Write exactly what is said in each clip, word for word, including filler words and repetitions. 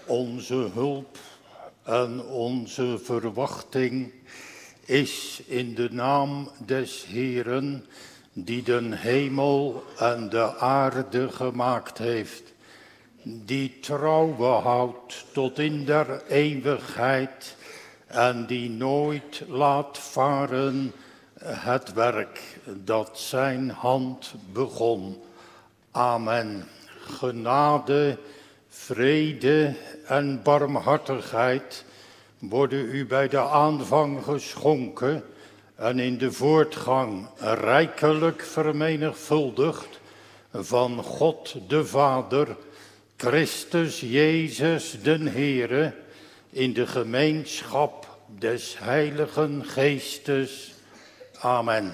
Onze hulp en onze verwachting is in de naam des Heeren, die den hemel en de aarde gemaakt heeft, die trouw behoudt tot in der eeuwigheid en die nooit laat varen het werk dat zijn hand begon. Amen. Genade, vrede en barmhartigheid worden u bij de aanvang geschonken en in de voortgang rijkelijk vermenigvuldigd van God de Vader, Christus Jezus den Heere, in de gemeenschap des Heiligen Geestes. Amen.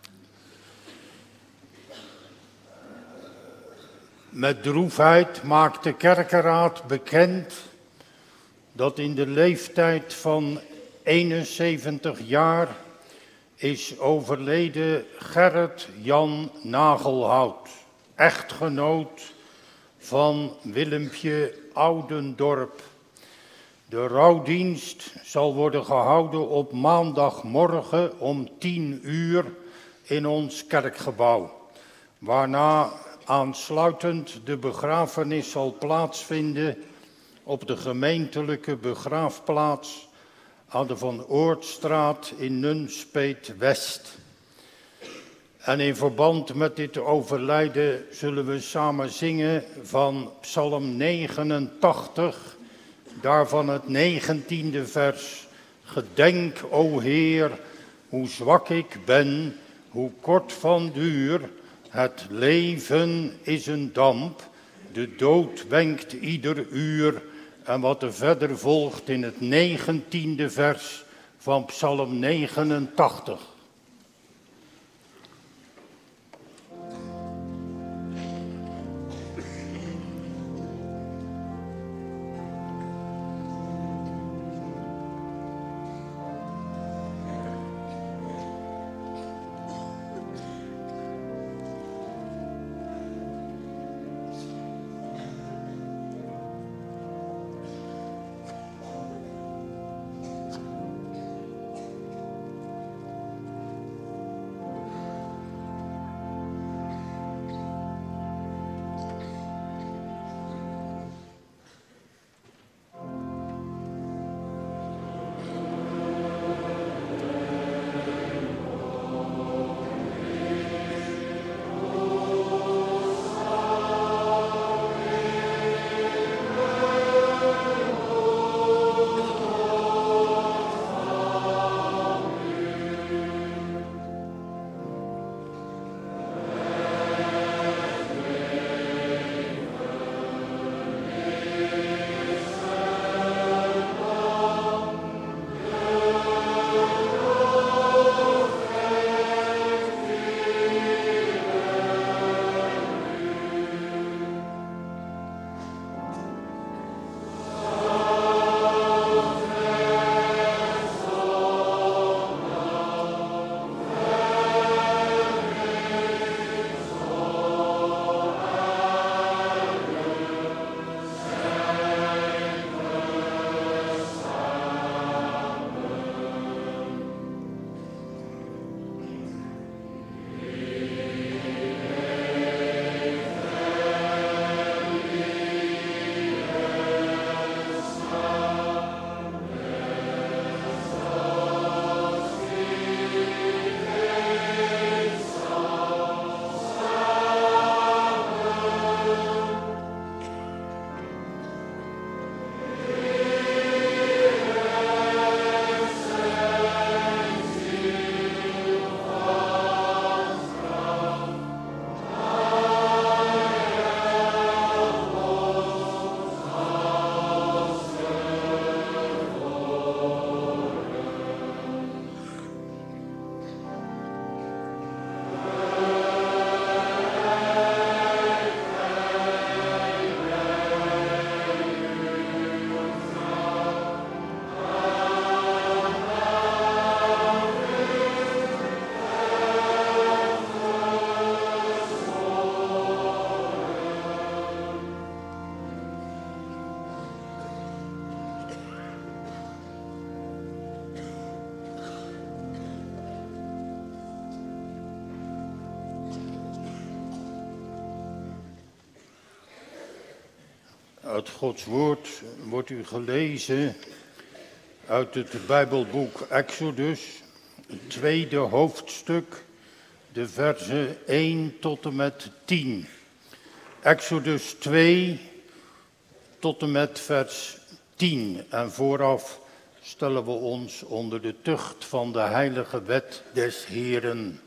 Met droefheid maakt de kerkenraad bekend dat in de leeftijd van eenenzeventig jaar is overleden Gerrit Jan Nagelhout, echtgenoot van Willempje Oudendorp. De rouwdienst zal worden gehouden op maandagmorgen om tien uur in ons kerkgebouw, waarna aansluitend de begrafenis zal plaatsvinden op de gemeentelijke begraafplaats aan de Van Oortstraat in Nunspeet-West. En in verband met dit overlijden zullen we samen zingen van Psalm negenentachtig, daarvan het negentiende vers. Gedenk, o Heer, hoe zwak ik ben, hoe kort van duur. Het leven is een damp, de dood wenkt ieder uur. En wat er verder volgt in het negentiende vers van Psalm negenentachtig. Uit Gods woord wordt u gelezen uit het Bijbelboek Exodus, het tweede hoofdstuk, de versen één tot en met tien. Exodus twee tot en met vers tien. En vooraf stellen we ons onder de tucht van de heilige wet des Heeren.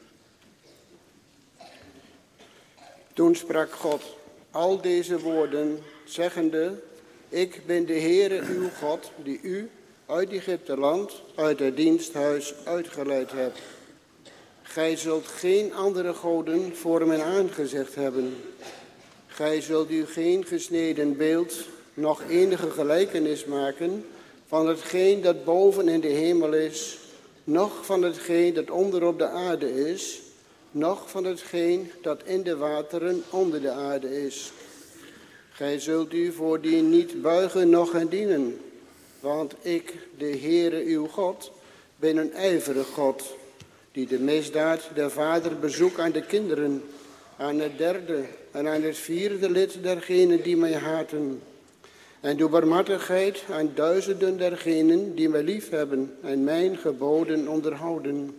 Toen sprak God al deze woorden, zeggende: Ik ben de Heere uw God, die u uit Egypteland, uit het diensthuis uitgeleid hebt. Gij zult geen andere goden voor mijn aangezicht hebben. Gij zult u geen gesneden beeld, noch enige gelijkenis maken van hetgeen dat boven in de hemel is, noch van hetgeen dat onder op de aarde is, noch van hetgeen dat in de wateren onder de aarde is. Gij zult u voor die niet buigen, noch hen dienen. Want ik, de Heere uw God, ben een ijverig God, die de misdaad der vader bezoekt aan de kinderen, aan het derde en aan het vierde lid dergenen die mij haten. En doe barmhartigheid aan duizenden dergenen die mij liefhebben en mijn geboden onderhouden.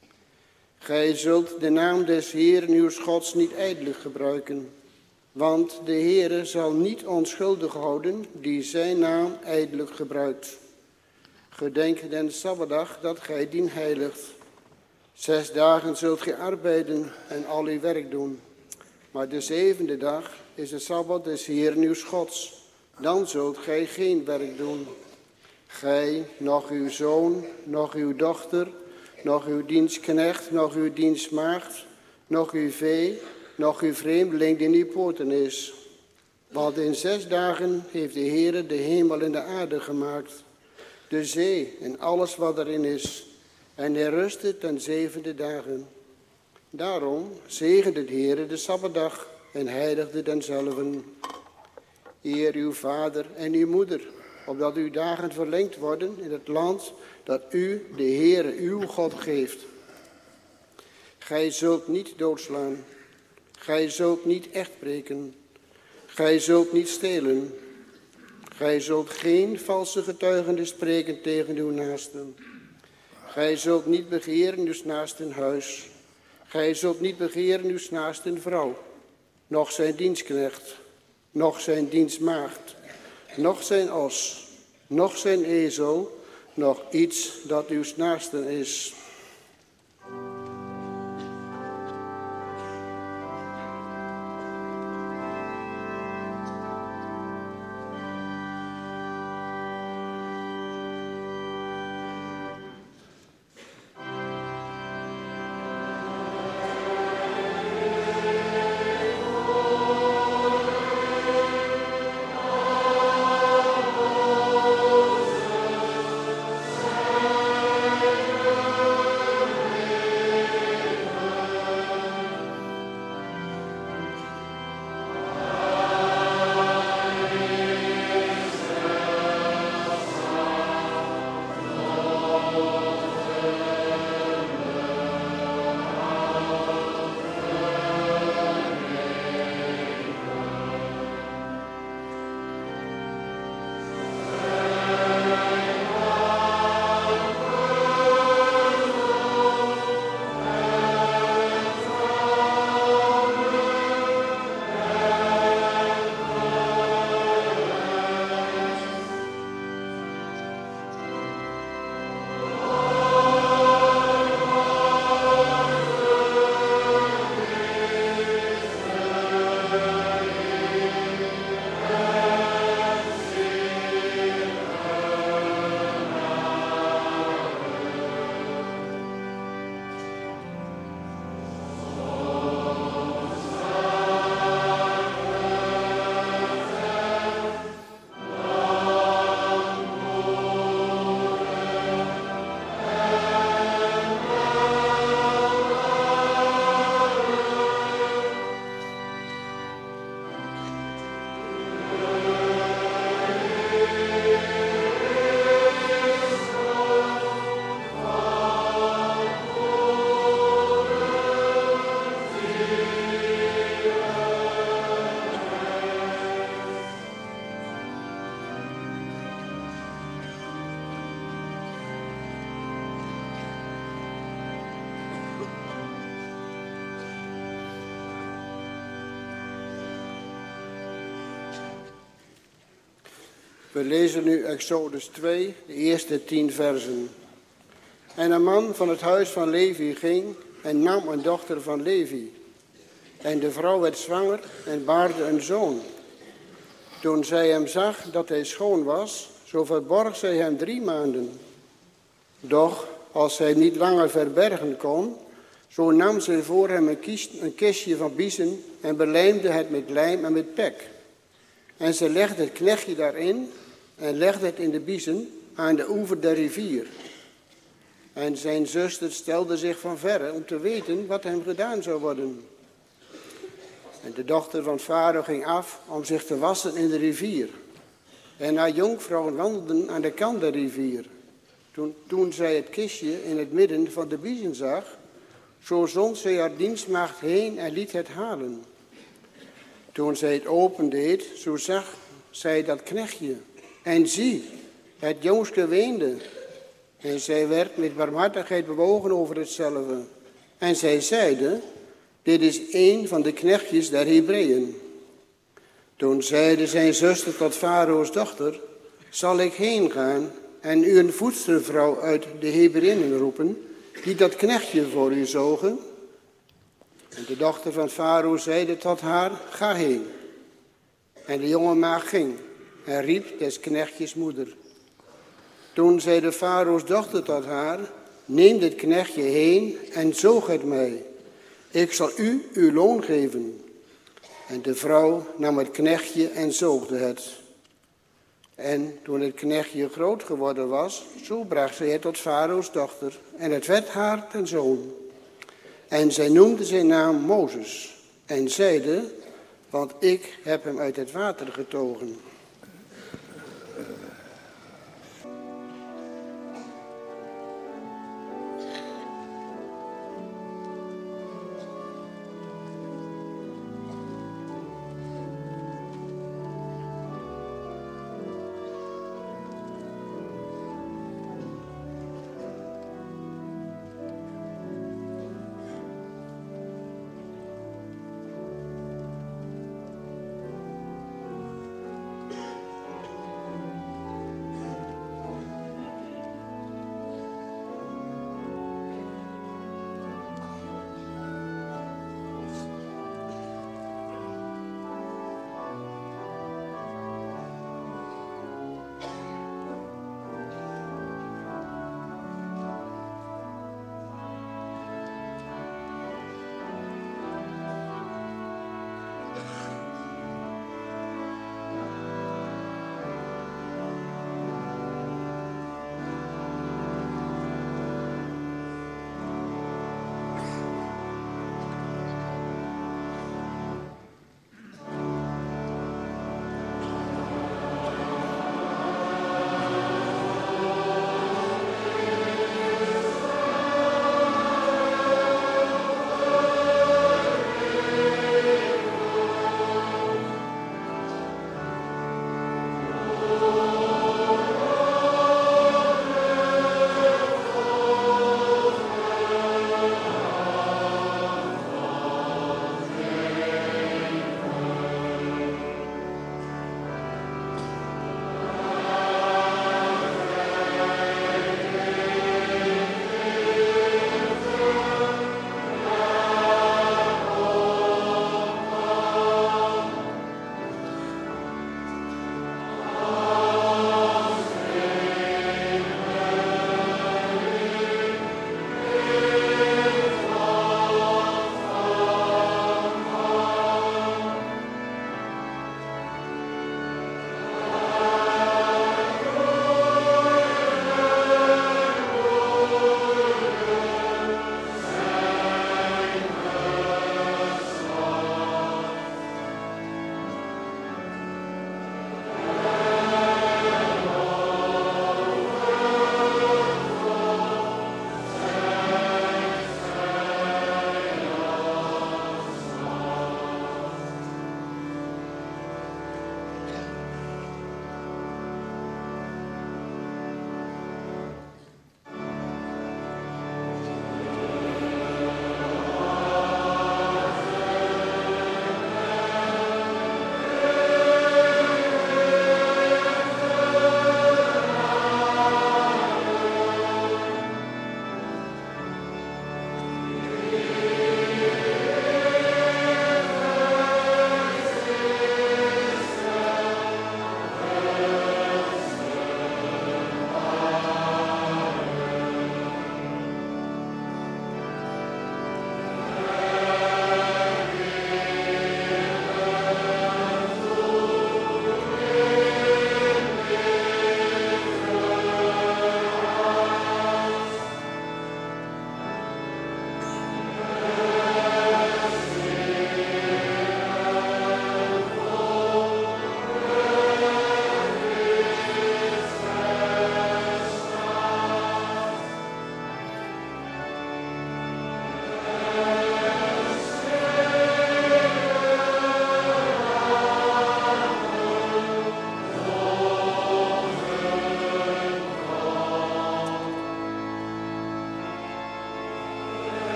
Gij zult de naam des Heeren uw Gods niet ijdelig gebruiken, want de Heere zal niet onschuldig houden die zijn naam ijdelijk gebruikt. Gedenk den Sabbatdag dat gij dien heiligt. Zes dagen zult gij arbeiden en al uw werk doen. Maar de zevende dag is de Sabbat des Heeren uw Gods. Dan zult gij geen werk doen. Gij, nog uw zoon, nog uw dochter, nog uw dienstknecht, nog uw dienstmaagd, nog uw vee, nog uw vreemdeling die in uw poorten is. Want in zes dagen heeft de Heere de hemel en de aarde gemaakt, de zee en alles wat erin is. En hij rustte ten zevende dagen. Daarom zegende de Heere de Sabbatdag en heiligde denzelven. Eer uw vader en uw moeder, opdat uw dagen verlengd worden in het land dat u, de Heere, uw God geeft. Gij zult niet doodslaan. Gij zult niet echtbreken. Gij zult niet stelen. Gij zult geen valse getuigenis spreken tegen uw naasten. Gij zult niet begeren uw naasten huis. Gij zult niet begeren uw naasten vrouw, noch zijn dienstknecht, noch zijn dienstmaagd, noch zijn os, noch zijn ezel, noch iets dat uw naasten is. Oh We lezen nu Exodus twee, de eerste tien versen. En een man van het huis van Levi ging en nam een dochter van Levi. En de vrouw werd zwanger en baarde een zoon. Toen zij hem zag dat hij schoon was, zo verborg zij hem drie maanden. Doch als zij niet langer verbergen kon, zo nam zij voor hem een, kies, een kistje van biezen en belijmde het met lijm en met pek. En ze legde het knechtje daarin en legde het in de biezen aan de oever der rivier. En zijn zuster stelde zich van verre om te weten wat hem gedaan zou worden. En de dochter van Farao ging af om zich te wassen in de rivier. En haar jonkvrouwen wandelden aan de kant der rivier. Toen, toen zij het kistje in het midden van de biezen zag, zo zond zij haar dienstmaagd heen en liet het halen. Toen zij het opendeed, zo zag zij dat knechtje. En zie, het jongske weende. En zij werd met barmhartigheid bewogen over hetzelfde. En zij zeide, dit is een van de knechtjes der Hebreeën. Toen zeide zijn zuster tot Farao's dochter, zal ik heen gaan en u een voedstervrouw uit de Hebreeën roepen, die dat knechtje voor u zogen? En de dochter van Farao zeide tot haar, ga heen. En de jonge maagd ging en riep des knechtjes moeder. Toen zeide Farao's dochter tot haar, neem dit knechtje heen en zoog het mij. Ik zal u uw loon geven. En de vrouw nam het knechtje en zoogde het. En toen het knechtje groot geworden was, zo bracht zij het tot Farao's dochter. En het werd haar ten zoon. En zij noemde zijn naam Mozes. En zeide, want ik heb hem uit het water getogen.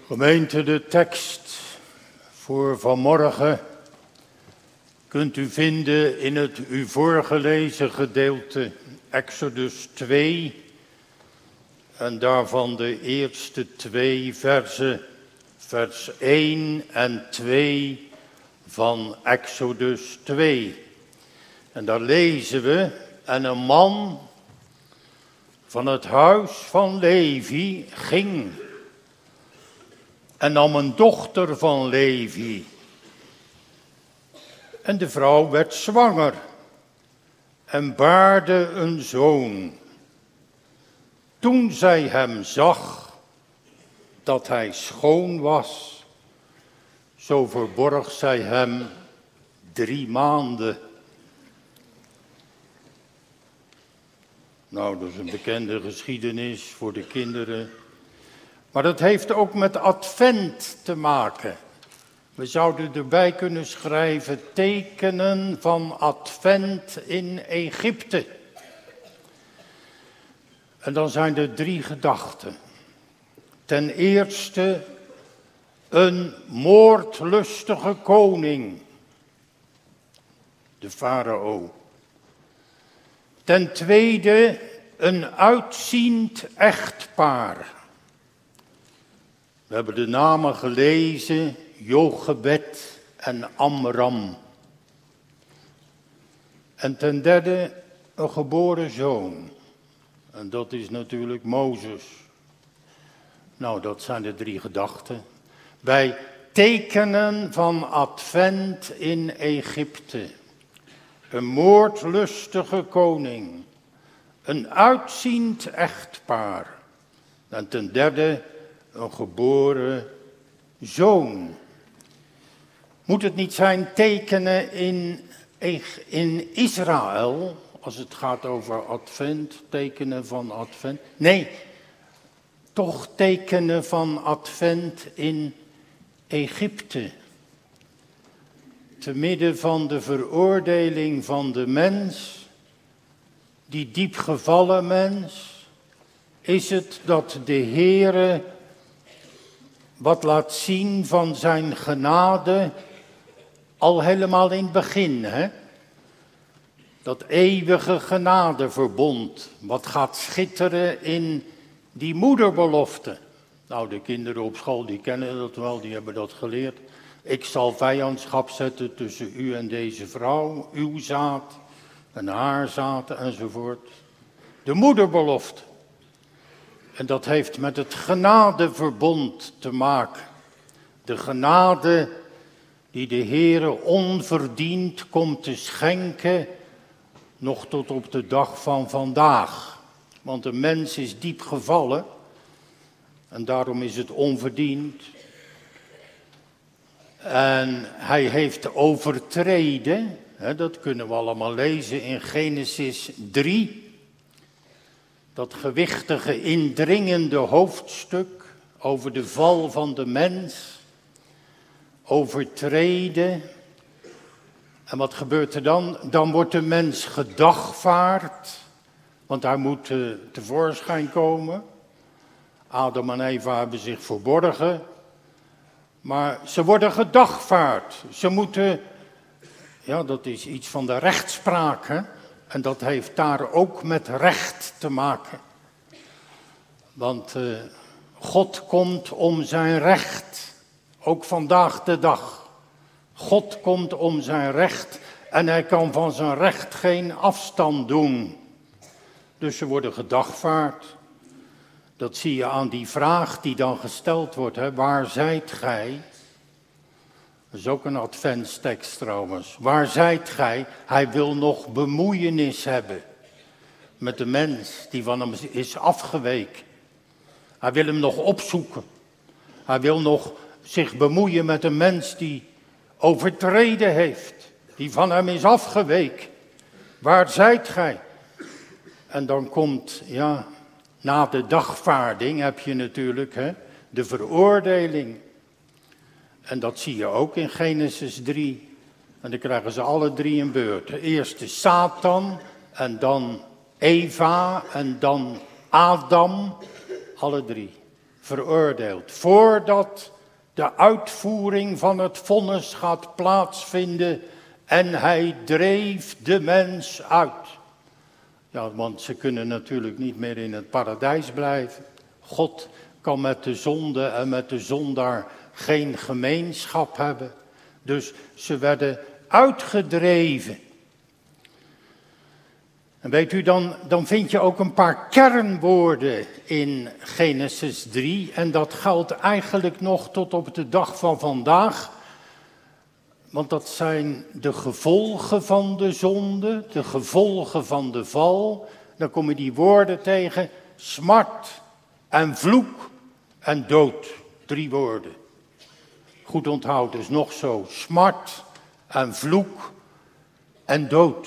Gemeente, de tekst voor vanmorgen kunt u vinden in het u voorgelezen gedeelte Exodus twee en daarvan de eerste twee versen, vers één en twee van Exodus twee. En daar lezen we, en een man van het huis van Levi ging en nam een dochter van Levi. En de vrouw werd zwanger en baarde een zoon. Toen zij hem zag dat hij schoon was, zo verborg zij hem drie maanden. Nou, dat is een bekende geschiedenis voor de kinderen. Maar dat heeft ook met advent te maken. We zouden erbij kunnen schrijven tekenen van advent in Egypte. En dan zijn er drie gedachten. Ten eerste een moordlustige koning, de farao. Ten tweede een uitziend echtpaar. We hebben de namen gelezen, Jochebed en Amram. En ten derde een geboren zoon. En dat is natuurlijk Mozes. Nou, dat zijn de drie gedachten. Bij tekenen van advent in Egypte. Een moordlustige koning. Een uitziend echtpaar. En ten derde een geboren zoon. Moet het niet zijn tekenen in, in Israël, als het gaat over advent, tekenen van advent? Nee, toch tekenen van advent in Egypte. Te midden van de veroordeling van de mens, die diep gevallen mens, is het dat de Heere wat laat zien van zijn genade, al helemaal in het begin, hè? Dat eeuwige genadeverbond, wat gaat schitteren in die moederbelofte. Nou, de kinderen op school, die kennen dat wel, die hebben dat geleerd. Ik zal vijandschap zetten tussen u en deze vrouw, uw zaad en haar zaad enzovoort. De moederbelofte. En dat heeft met het genadeverbond te maken. De genade die de Heere onverdiend komt te schenken, nog tot op de dag van vandaag. Want de mens is diep gevallen en daarom is het onverdiend. En hij heeft overtreden, hè, dat kunnen we allemaal lezen in Genesis drie. Dat gewichtige, indringende hoofdstuk over de val van de mens, overtreden. En wat gebeurt er dan? Dan wordt de mens gedagvaard, want hij moet uh, tevoorschijn komen. Adam en Eva hebben zich verborgen, maar ze worden gedagvaard. Ze moeten, ja, dat is iets van de rechtspraak, hè? En dat heeft daar ook met recht te maken. Want uh, God komt om zijn recht, ook vandaag de dag. God komt om zijn recht en hij kan van zijn recht geen afstand doen. Dus ze worden gedagvaard. Dat zie je aan die vraag die dan gesteld wordt, hè? Waar zijt gij? Dat is ook een adventstekst trouwens. Waar zijt gij? Hij wil nog bemoeienis hebben met de mens die van hem is afgeweken. Hij wil hem nog opzoeken. Hij wil nog zich bemoeien met een mens die overtreden heeft, die van hem is afgeweken. Waar zijt gij? En dan komt, ja, na de dagvaarding heb je natuurlijk hè, de veroordeling. En dat zie je ook in Genesis drie. En dan krijgen ze alle drie een beurt. Eerst de Satan en dan Eva en dan Adam. Alle drie. veroordeeld. Voordat de uitvoering van het vonnis gaat plaatsvinden en hij dreef de mens uit. Ja, want ze kunnen natuurlijk niet meer in het paradijs blijven. God kan met de zonde en met de zondaar geen gemeenschap hebben. Dus ze werden uitgedreven. En weet u, dan, dan vind je ook een paar kernwoorden in Genesis drie. En dat geldt eigenlijk nog tot op de dag van vandaag. Want dat zijn de gevolgen van de zonde, de gevolgen van de val. Dan kom je die woorden tegen, smart en vloek en dood. Drie woorden. Goed onthouden, dus nog zo, smart en vloek en dood.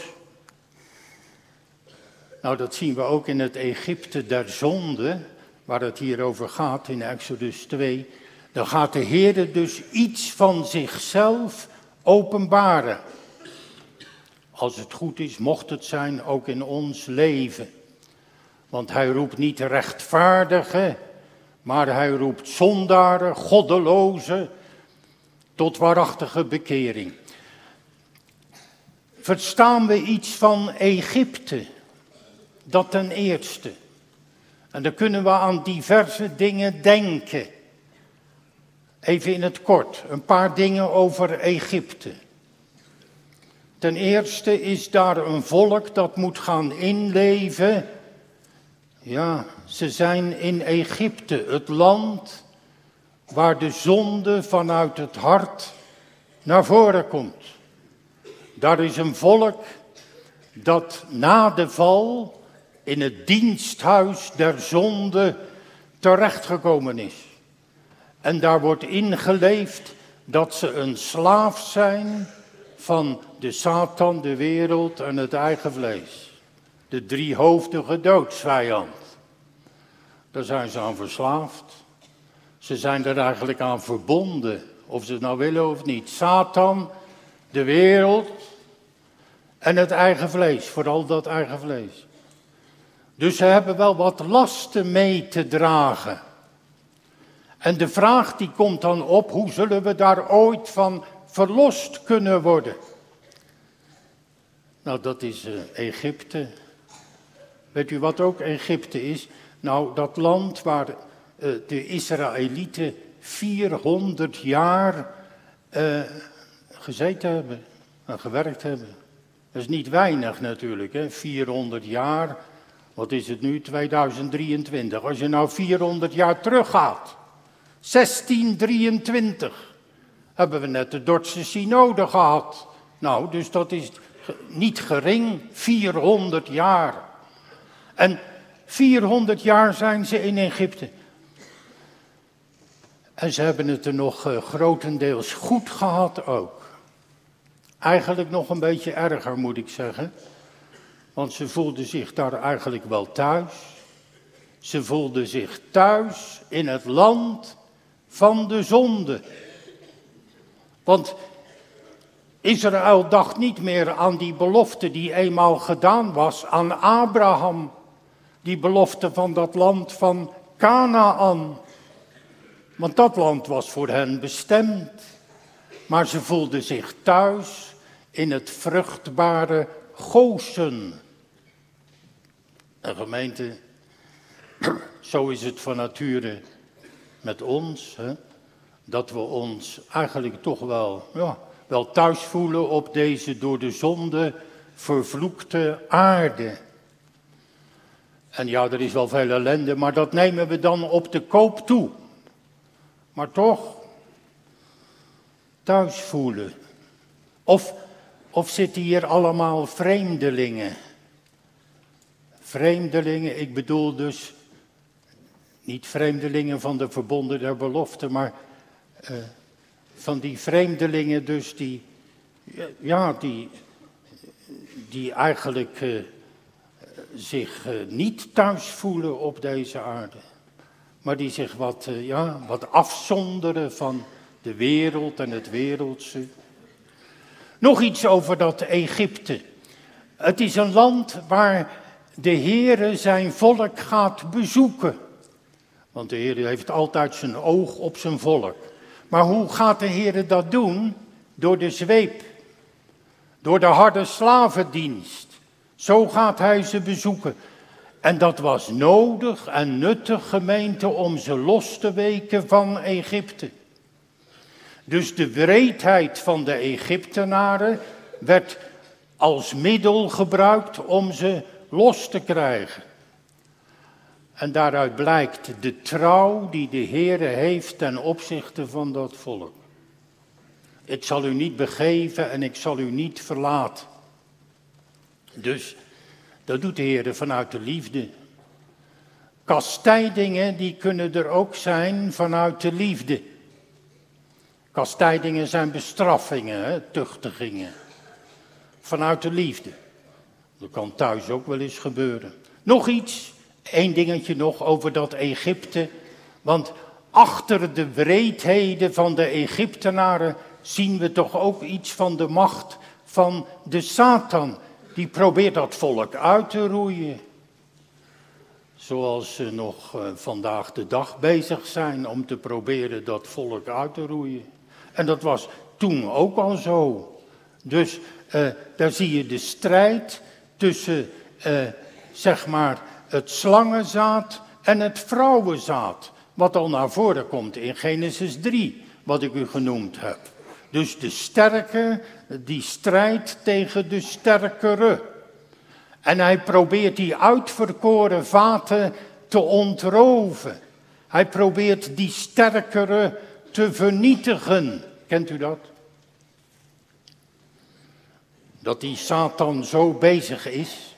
Nou, dat zien we ook in het Egypte der zonde, waar het hier over gaat in Exodus twee. Dan gaat de Heer dus iets van zichzelf openbaren. Als het goed is, mocht het zijn, ook in ons leven. Want hij roept niet rechtvaardigen, maar hij roept zondaren, goddelozen, tot waarachtige bekering. Verstaan we iets van Egypte? Dat ten eerste. En dan kunnen we aan diverse dingen denken. Even in het kort, een paar dingen over Egypte. Ten eerste is daar een volk dat moet gaan inleven. Ja, ze zijn in Egypte, het land waar de zonde vanuit het hart naar voren komt. Daar is een volk dat na de val in het diensthuis der zonde terechtgekomen is. En daar wordt ingeleefd dat ze een slaaf zijn van de Satan, de wereld en het eigen vlees. De driehoofdige doodsvijand. Daar zijn ze aan verslaafd. Ze zijn er eigenlijk aan verbonden, of ze het nou willen of niet. Satan, de wereld en het eigen vlees, vooral dat eigen vlees. Dus ze hebben wel wat lasten mee te dragen. En de vraag die komt dan op, hoe zullen we daar ooit van verlost kunnen worden? Nou, dat is uh, Egypte. Weet u wat ook Egypte is? Nou, dat land waar uh, de Israëlieten vierhonderd jaar uh, gezeten hebben en gewerkt hebben. Dat is niet weinig natuurlijk, hè? vierhonderd jaar. Wat is het nu? tweeduizend drieëntwintig. Als je nou vierhonderd jaar teruggaat. zestien drieëntwintig. Hebben we net de Dordtse synode gehad. Nou, dus dat is niet gering. vierhonderd jaar. En vierhonderd jaar zijn ze in Egypte. En ze hebben het er nog uh, grotendeels goed gehad ook. Eigenlijk nog een beetje erger, moet ik zeggen. Want ze voelden zich daar eigenlijk wel thuis. Ze voelden zich thuis in het land van de zonde. Want Israël dacht niet meer aan die belofte die eenmaal gedaan was aan Abraham. Die belofte van dat land van Kanaan. Want dat land was voor hen bestemd. Maar ze voelden zich thuis in het vruchtbare Gosen. En gemeente, zo is het van nature met ons, hè, dat we ons eigenlijk toch wel, ja, wel thuis voelen op deze door de zonde vervloekte aarde. En ja, er is wel veel ellende, maar dat nemen we dan op de koop toe. Maar toch, thuis voelen. Of, of zitten hier allemaal vreemdelingen? Vreemdelingen, ik bedoel dus niet vreemdelingen van de verbonden der belofte, maar uh, van die vreemdelingen dus die, ja, die, die eigenlijk uh, zich uh, niet thuis voelen op deze aarde. Maar die zich wat, uh, ja, wat afzonderen van de wereld en het wereldse. Nog iets over dat Egypte. Het is een land waar de Heere zijn volk gaat bezoeken. Want de Heer heeft altijd zijn oog op zijn volk. Maar hoe gaat de Heer dat doen? Door de zweep. Door de harde slavendienst. Zo gaat hij ze bezoeken. En dat was nodig en nuttig, gemeente, om ze los te weken van Egypte. Dus de wreedheid van de Egyptenaren werd als middel gebruikt om ze los te krijgen. En daaruit blijkt de trouw die de Heere heeft ten opzichte van dat volk. Ik zal u niet begeven en ik zal u niet verlaten. Dus dat doet de Heere vanuit de liefde. Kastijdingen die kunnen er ook zijn vanuit de liefde. Kastijdingen zijn bestraffingen, hè, tuchtigingen. Vanuit de liefde. Dat kan thuis ook wel eens gebeuren. Nog iets, één dingetje nog over dat Egypte. Want achter de wreedheden van de Egyptenaren zien we toch ook iets van de macht van de Satan. Die probeert dat volk uit te roeien. Zoals ze nog uh, vandaag de dag bezig zijn om te proberen dat volk uit te roeien. En dat was toen ook al zo. Dus uh, daar zie je de strijd tussen, uh, zeg maar, het slangenzaad en het vrouwenzaad. Wat al naar voren komt in Genesis drie, wat ik u genoemd heb. Dus de sterke, die strijdt tegen de sterkere. En hij probeert die uitverkoren vaten te ontroven. Hij probeert die sterkere te vernietigen. Kent u dat? Dat die Satan zo bezig is.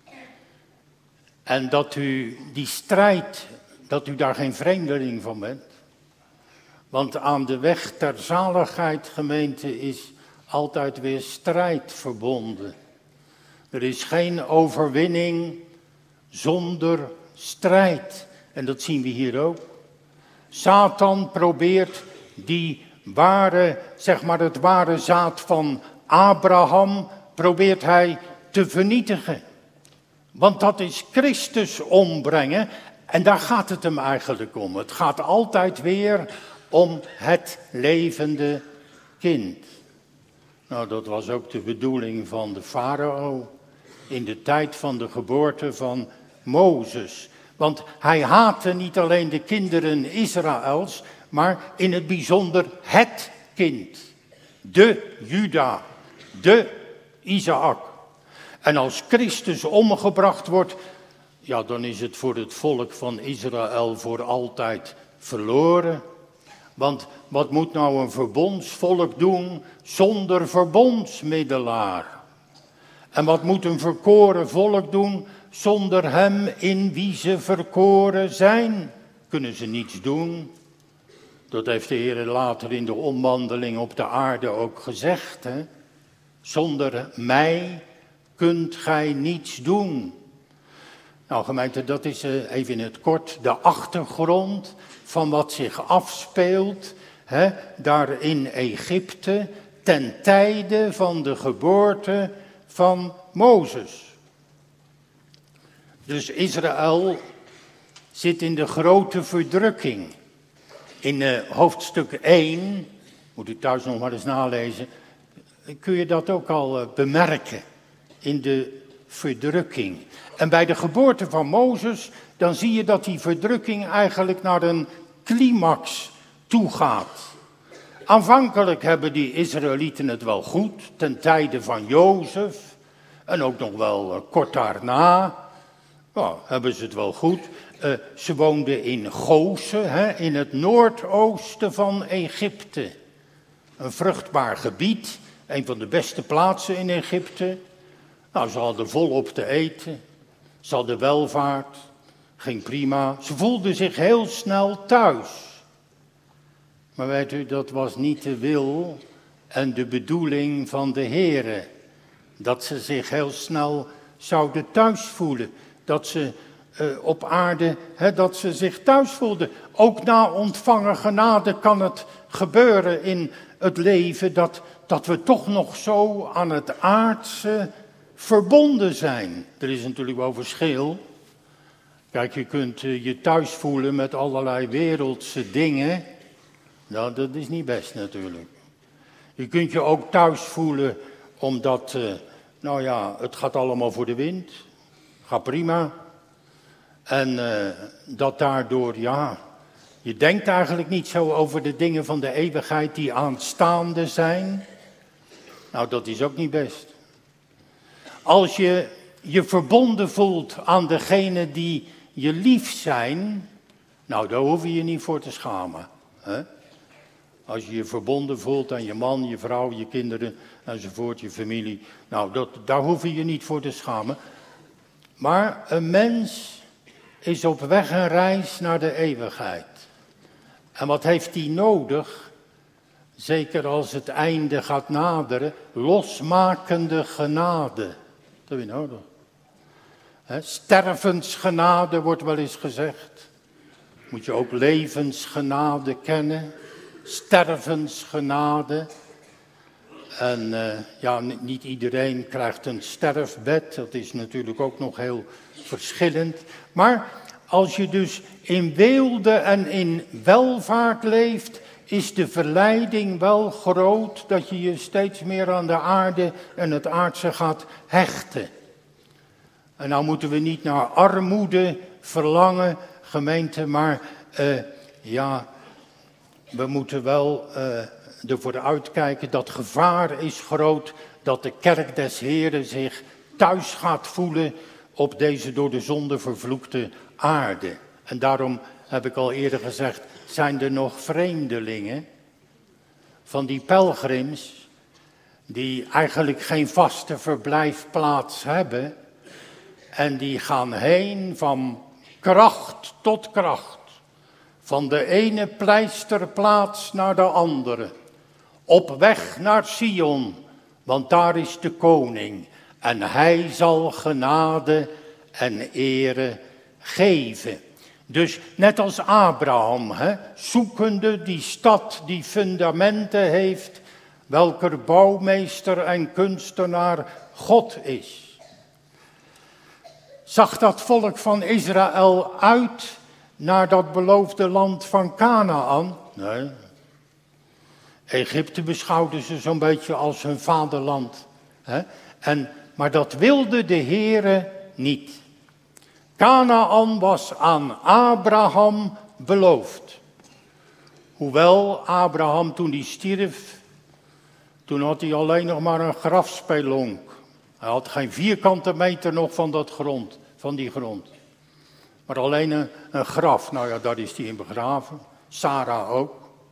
En dat u die strijd, dat u daar geen vreemdeling van bent. Want aan de weg ter zaligheid, gemeente, is altijd weer strijd verbonden. Er is geen overwinning zonder strijd. En dat zien we hier ook. Satan probeert die ware, zeg maar het ware zaad van Abraham, probeert hij te vernietigen. Want dat is Christus ombrengen. En daar gaat het hem eigenlijk om. Het gaat altijd weer om het levende kind. Nou, dat was ook de bedoeling van de farao in de tijd van de geboorte van Mozes. Want hij haatte niet alleen de kinderen Israëls, maar in het bijzonder het kind. De Juda, de Isaac. En als Christus omgebracht wordt, ja, dan is het voor het volk van Israël voor altijd verloren. Want wat moet nou een verbondsvolk doen zonder verbondsmiddelaar? En wat moet een verkoren volk doen zonder hem in wie ze verkoren zijn? Kunnen ze niets doen? Dat heeft de Heer later in de omwandeling op de aarde ook gezegd. Hè? Zonder mij kunt gij niets doen. Nou gemeente, dat is even in het kort de achtergrond van wat zich afspeelt, hè, daar in Egypte ten tijde van de geboorte van Mozes. Dus Israël zit in de grote verdrukking. In uh, hoofdstuk één, moet u thuis nog maar eens nalezen, kun je dat ook al uh, bemerken in de verdrukking. En bij de geboorte van Mozes, dan zie je dat die verdrukking eigenlijk naar een climax toegaat. Aanvankelijk hebben die Israëlieten het wel goed, ten tijde van Jozef, en ook nog wel uh, kort daarna, nou, hebben ze het wel goed. Uh, ze woonden in Gozen, hè, in het noordoosten van Egypte. Een vruchtbaar gebied, een van de beste plaatsen in Egypte. Nou, ze hadden volop te eten, ze hadden welvaart, ging prima. Ze voelden zich heel snel thuis. Maar weet u, dat was niet de wil en de bedoeling van de Heere. Dat ze zich heel snel zouden thuis voelen. Dat ze uh, op aarde, hè, dat ze zich thuis voelden. Ook na ontvangen genade kan het gebeuren in het leven dat, dat we toch nog zo aan het aardse verbonden zijn. Er is natuurlijk wel verschil. Kijk, je kunt uh, je thuis voelen met allerlei wereldse dingen. Nou, dat is niet best natuurlijk. Je kunt je ook thuis voelen omdat, uh, nou ja, het gaat allemaal voor de wind. Gaat prima. En uh, dat daardoor, ja, je denkt eigenlijk niet zo over de dingen van de eeuwigheid die aanstaande zijn. Nou, dat is ook niet best. Als je je verbonden voelt aan degenen die je lief zijn, nou, daar hoef je je niet voor te schamen. Hè? Als je je verbonden voelt aan je man, je vrouw, je kinderen enzovoort, je familie, nou, dat, daar hoef je je niet voor te schamen. Maar een mens is op weg en reis naar de eeuwigheid. En wat heeft hij nodig? Zeker als het einde gaat naderen, losmakende genade. Dat heb je nodig. He, stervensgenade wordt wel eens gezegd. Moet je ook levensgenade kennen. Stervensgenade. En uh, ja, niet iedereen krijgt een sterfbed. Dat is natuurlijk ook nog heel verschillend. Maar als je dus in weelde en in welvaart leeft, is de verleiding wel groot dat je je steeds meer aan de aarde en het aardse gaat hechten. En nou moeten we niet naar armoede verlangen, gemeente, maar uh, ja, we moeten wel uh, ervoor uitkijken dat gevaar is groot, dat de kerk des Heren zich thuis gaat voelen op deze door de zonde vervloekte aarde. En daarom heb ik al eerder gezegd, zijn er nog vreemdelingen van die pelgrims die eigenlijk geen vaste verblijfplaats hebben en die gaan heen van kracht tot kracht, van de ene pleisterplaats naar de andere, op weg naar Sion, want daar is de koning en hij zal genade en ere geven. Dus net als Abraham, hè, zoekende die stad die fundamenten heeft, welker bouwmeester en kunstenaar God is. Zag dat volk van Israël uit naar dat beloofde land van Kanaan? Nee. Egypte beschouwden ze zo'n beetje als hun vaderland. Hè? En, maar dat wilde de Heere niet. Kanaan was aan Abraham beloofd. Hoewel Abraham toen hij stierf, toen had hij alleen nog maar een grafspelonk. Hij had geen vierkante meter nog van dat grond, van die grond. Maar alleen een, een graf, nou ja, daar is hij in begraven. Sarah ook.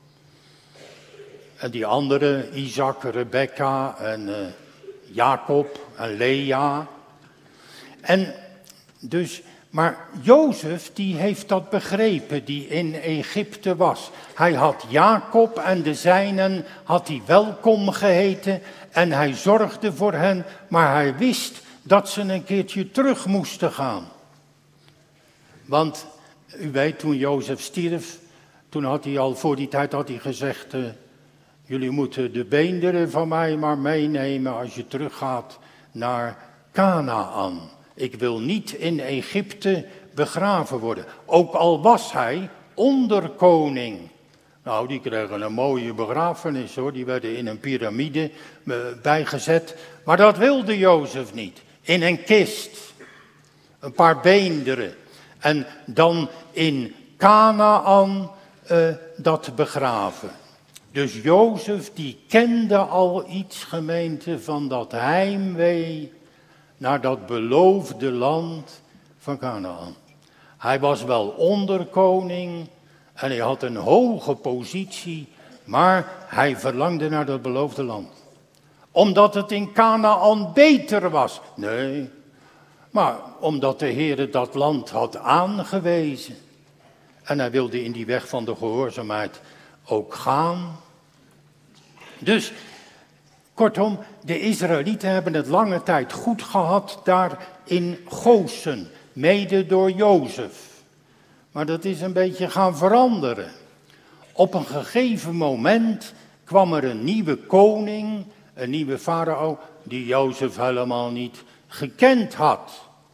En die anderen, Isaac, Rebecca en uh, Jacob en Lea. En dus, maar Jozef die heeft dat begrepen, die in Egypte was. Hij had Jacob en de zijnen, had hij welkom geheten en hij zorgde voor hen. Maar hij wist dat ze een keertje terug moesten gaan. Want u weet, toen Jozef stierf, toen had hij al voor die tijd had hij gezegd, uh, jullie moeten de beenderen van mij maar meenemen als je teruggaat naar Kanaan. Ik wil niet in Egypte begraven worden. Ook al was hij onderkoning. Nou, die kregen een mooie begrafenis hoor. Die werden in een piramide uh, bijgezet. Maar dat wilde Jozef niet. In een kist. Een paar beenderen. En dan in Kanaan uh, dat begraven. Dus Jozef die kende al iets, gemeente, van dat heimwee naar dat beloofde land van Kanaan. Hij was wel onderkoning en hij had een hoge positie, maar hij verlangde naar dat beloofde land. Omdat het in Kanaan beter was. Nee, maar omdat de Heer dat land had aangewezen. En hij wilde in die weg van de gehoorzaamheid ook gaan. Dus, kortom, de Israëlieten hebben het lange tijd goed gehad daar in Gosen, mede door Jozef. Maar dat is een beetje gaan veranderen. Op een gegeven moment kwam er een nieuwe koning, een nieuwe farao, die Jozef helemaal niet gekend had.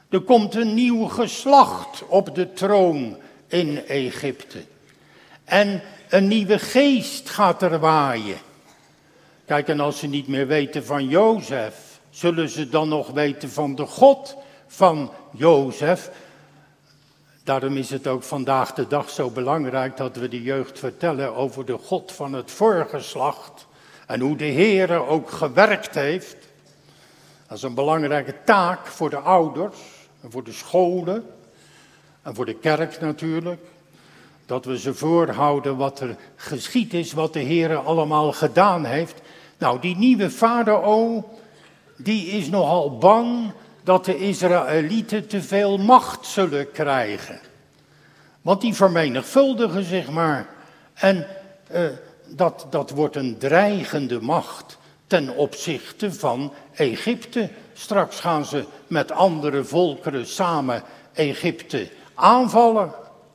Er komt een nieuw geslacht op de troon in Egypte. En een nieuwe geest gaat er waaien. Kijk, en als ze niet meer weten van Jozef, zullen ze dan nog weten van de God van Jozef? Daarom is het ook vandaag de dag zo belangrijk dat we de jeugd vertellen over de God van het voorgeslacht. En hoe de Heere ook gewerkt heeft. Dat is een belangrijke taak voor de ouders en voor de scholen en voor de kerk natuurlijk. Dat we ze voorhouden wat er geschied is, wat de Heere allemaal gedaan heeft. Nou, die nieuwe farao, die is nogal bang dat de Israëlieten te veel macht zullen krijgen. Want die vermenigvuldigen zich maar. En uh, dat, dat wordt een dreigende macht ten opzichte van Egypte. Straks gaan ze met andere volkeren samen Egypte aanvallen.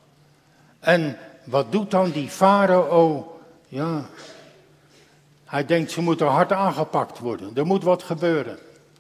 En wat doet dan die farao? Ja, hij denkt ze moeten hard aangepakt worden. Er moet wat gebeuren.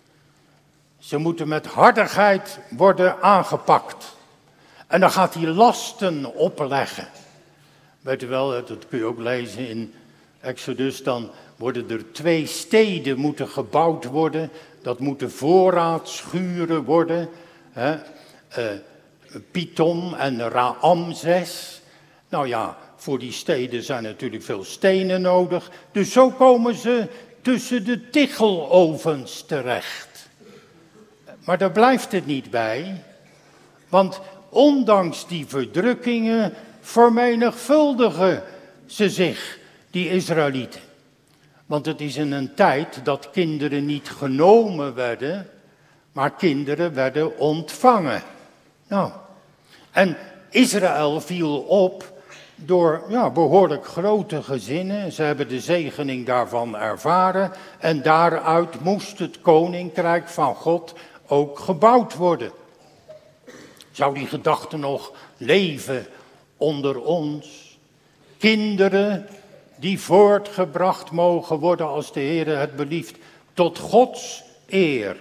Ze moeten met hardigheid worden aangepakt. En dan gaat hij lasten opleggen. Weet u wel, dat kun je ook lezen in Exodus. Dan worden er twee steden moeten gebouwd worden. Dat moeten voorraadschuren worden. Hè? Uh, Python en Raamses. Nou ja, voor die steden zijn natuurlijk veel stenen nodig. Dus zo komen ze tussen de tichelovens terecht. Maar daar blijft het niet bij. Want ondanks die verdrukkingen vermenigvuldigen ze zich, die Israëlieten. Want het is in een tijd dat kinderen niet genomen werden, maar kinderen werden ontvangen. Nou, en Israël viel op door ja, behoorlijk grote gezinnen. Ze hebben de zegening daarvan ervaren. En daaruit moest het koninkrijk van God ook gebouwd worden. Zou die gedachte nog leven onder ons? Kinderen die voortgebracht mogen worden als de Heer het belieft, tot Gods eer.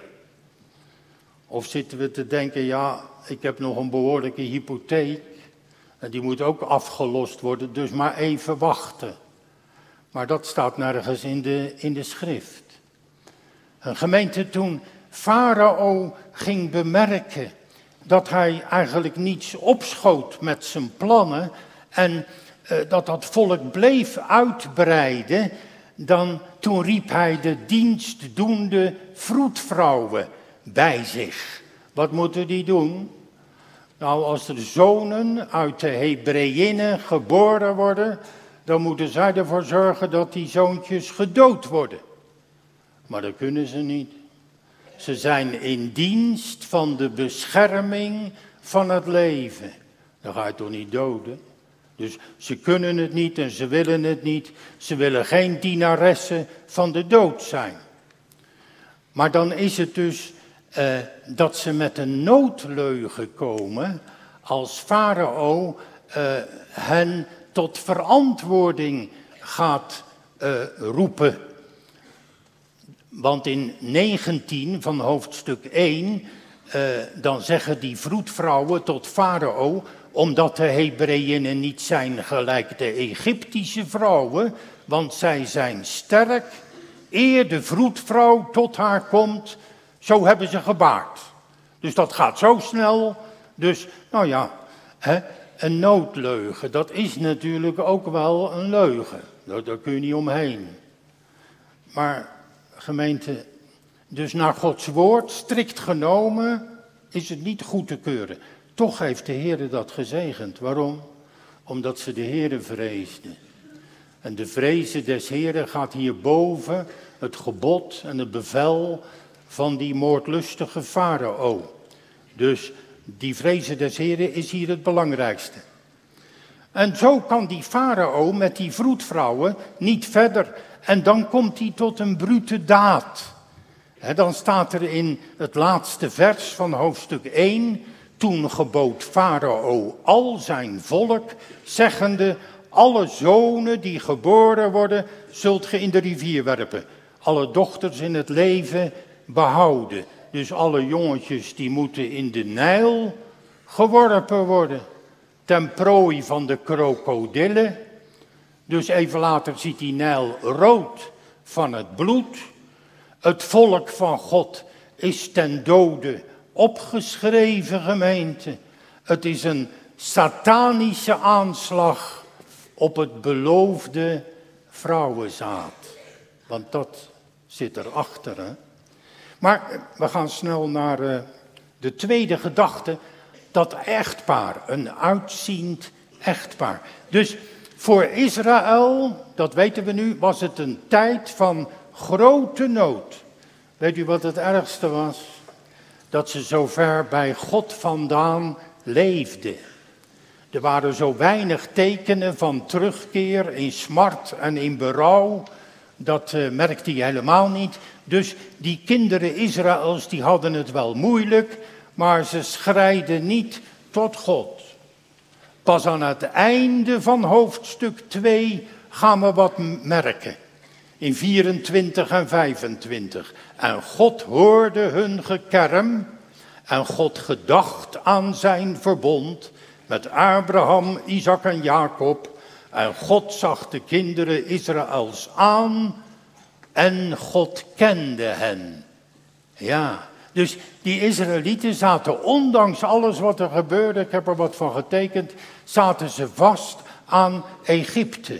Of zitten we te denken, ja, ik heb nog een behoorlijke hypotheek en die moet ook afgelost worden, dus maar even wachten. Maar dat staat nergens in de, in de schrift. Een gemeente toen Farao ging bemerken dat hij eigenlijk niets opschoot met zijn plannen en uh, dat dat volk bleef uitbreiden, dan toen riep hij de dienstdoende vroedvrouwen bij zich. Wat moeten die doen? Nou, als er zonen uit de Hebreeënen geboren worden, dan moeten zij ervoor zorgen dat die zoontjes gedood worden. Maar dat kunnen ze niet. Ze zijn in dienst van de bescherming van het leven. Dan ga je toch niet doden? Dus ze kunnen het niet en ze willen het niet. Ze willen geen dienaressen van de dood zijn. Maar dan is het dus uh, dat ze met een noodleugen komen als farao uh, hen tot verantwoording gaat uh, roepen. Want in negentien van hoofdstuk één, uh, dan zeggen die vroedvrouwen tot farao, omdat de Hebreeënen niet zijn gelijk de Egyptische vrouwen, want zij zijn sterk, eer de vroedvrouw tot haar komt, zo hebben ze gebaard. Dus dat gaat zo snel, dus nou ja, hè, een noodleugen, dat is natuurlijk ook wel een leugen, daar, daar kun je niet omheen. Maar gemeente, dus naar Gods woord, strikt genomen, is het niet goed te keuren. Toch heeft de Heer dat gezegend. Waarom? Omdat ze de Heer vreesden. En de vrezen des Heeren gaat hierboven het gebod en het bevel van die moordlustige farao. Dus die vrezen des Heeren is hier het belangrijkste. En zo kan die farao met die vroedvrouwen niet verder. En dan komt hij tot een brute daad. He, dan staat er in het laatste vers van hoofdstuk één... Toen gebood farao al zijn volk, zeggende, alle zonen die geboren worden, zult ge in de rivier werpen. Alle dochters in het leven behouden. Dus alle jongetjes die moeten in de Nijl geworpen worden. Ten prooi van de krokodillen. Dus even later ziet die Nijl rood van het bloed. Het volk van God is ten dode opgeschreven, gemeente. Het is een satanische aanslag op het beloofde vrouwenzaad. Want dat zit erachter, hè. Maar we gaan snel naar uh, de tweede gedachte. Dat echtpaar, een uitziend echtpaar. Dus voor Israël, dat weten we nu, was het een tijd van grote nood. Weet u wat het ergste was? Dat ze zo ver bij God vandaan leefden. Er waren zo weinig tekenen van terugkeer in smart en in berouw. Dat uh, merkte hij helemaal niet. Dus die kinderen Israëls die hadden het wel moeilijk, maar ze schreiden niet tot God. Pas aan het einde van hoofdstuk twee gaan we wat merken. In vierentwintig en vijfentwintig. En God hoorde hun gekerm en God gedacht aan zijn verbond met Abraham, Isaac en Jacob. En God zag de kinderen Israëls aan en God kende hen. Ja, dus die Israëlieten zaten, ondanks alles wat er gebeurde, ik heb er wat van getekend, zaten ze vast aan Egypte.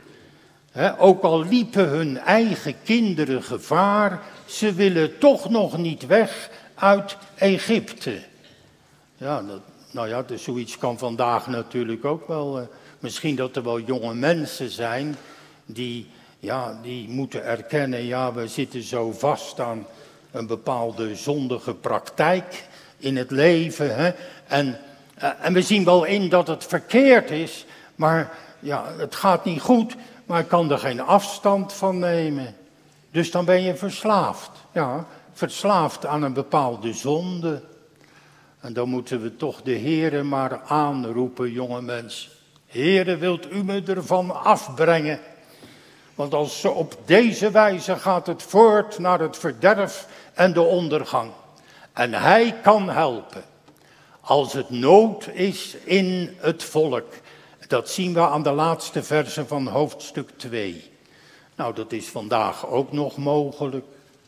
He, ook al liepen hun eigen kinderen gevaar, ze willen toch nog niet weg uit Egypte. Ja, dat, nou ja, dus zoiets kan vandaag natuurlijk ook wel. Uh, misschien dat er wel jonge mensen zijn die, ja, die moeten erkennen, ja, we zitten zo vast aan een bepaalde zondige praktijk in het leven. Hè? En, uh, en we zien wel in dat het verkeerd is, maar ja, het gaat niet goed, maar ik kan er geen afstand van nemen. Dus dan ben je verslaafd. Ja, verslaafd aan een bepaalde zonde. En dan moeten we toch de Heere maar aanroepen, jonge mens. Heere, wilt u me ervan afbrengen? Want als ze op deze wijze gaat het voort naar het verderf en de ondergang. En hij kan helpen. Als het nood is in het volk. Dat zien we aan de laatste versen van hoofdstuk twee. Nou, dat is vandaag ook nog mogelijk.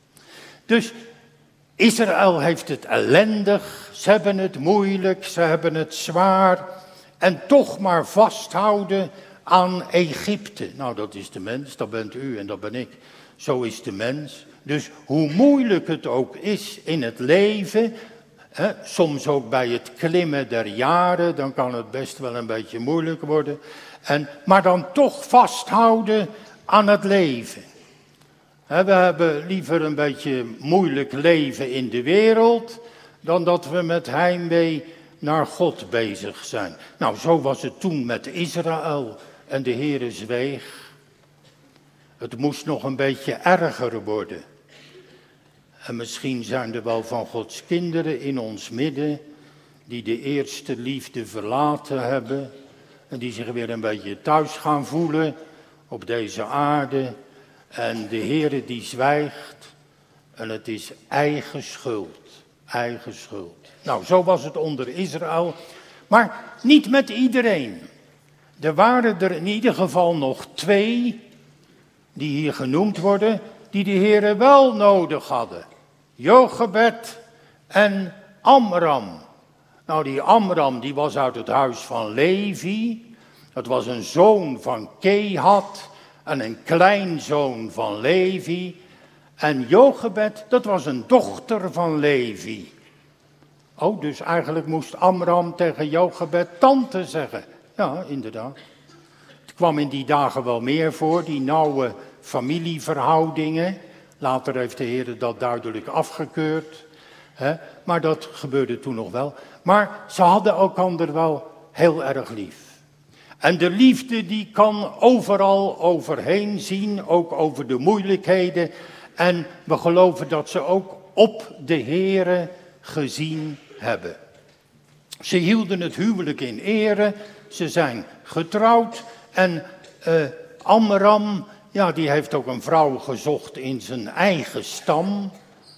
Dus Israël heeft het ellendig, ze hebben het moeilijk, ze hebben het zwaar. En toch maar vasthouden aan Egypte. Nou, dat is de mens, dat bent u en dat ben ik. Zo is de mens. Dus hoe moeilijk het ook is in het leven, hè, soms ook bij het klimmen der jaren, dan kan het best wel een beetje moeilijk worden. En, maar dan toch vasthouden aan het leven. Hè, we hebben liever een beetje moeilijk leven in de wereld, dan dat we met heimwee naar God bezig zijn. Nou, zo was het toen met Israël en de Heere zweeg. Het moest nog een beetje erger worden. En misschien zijn er wel van Gods kinderen in ons midden die de eerste liefde verlaten hebben en die zich weer een beetje thuis gaan voelen op deze aarde. En de Heere die zwijgt en het is eigen schuld, eigen schuld. Nou, zo was het onder Israël, maar niet met iedereen. Er waren er in ieder geval nog twee, die hier genoemd worden, die de Heere wel nodig hadden. Jochebed en Amram. Nou, die Amram, die was uit het huis van Levi. Dat was een zoon van Kehat en een kleinzoon van Levi. En Jochebed, dat was een dochter van Levi. Oh, dus eigenlijk moest Amram tegen Jochebed tante zeggen. Ja, inderdaad. Het kwam in die dagen wel meer voor, die nauwe familieverhoudingen. Later heeft de Heer dat duidelijk afgekeurd. Hè? Maar dat gebeurde toen nog wel. Maar ze hadden elkaar wel heel erg lief. En de liefde die kan overal overheen zien, ook over de moeilijkheden. En we geloven dat ze ook op de Heere gezien hebben. Ze hielden het huwelijk in ere, ze zijn getrouwd en uh, Amram, ja, die heeft ook een vrouw gezocht in zijn eigen stam,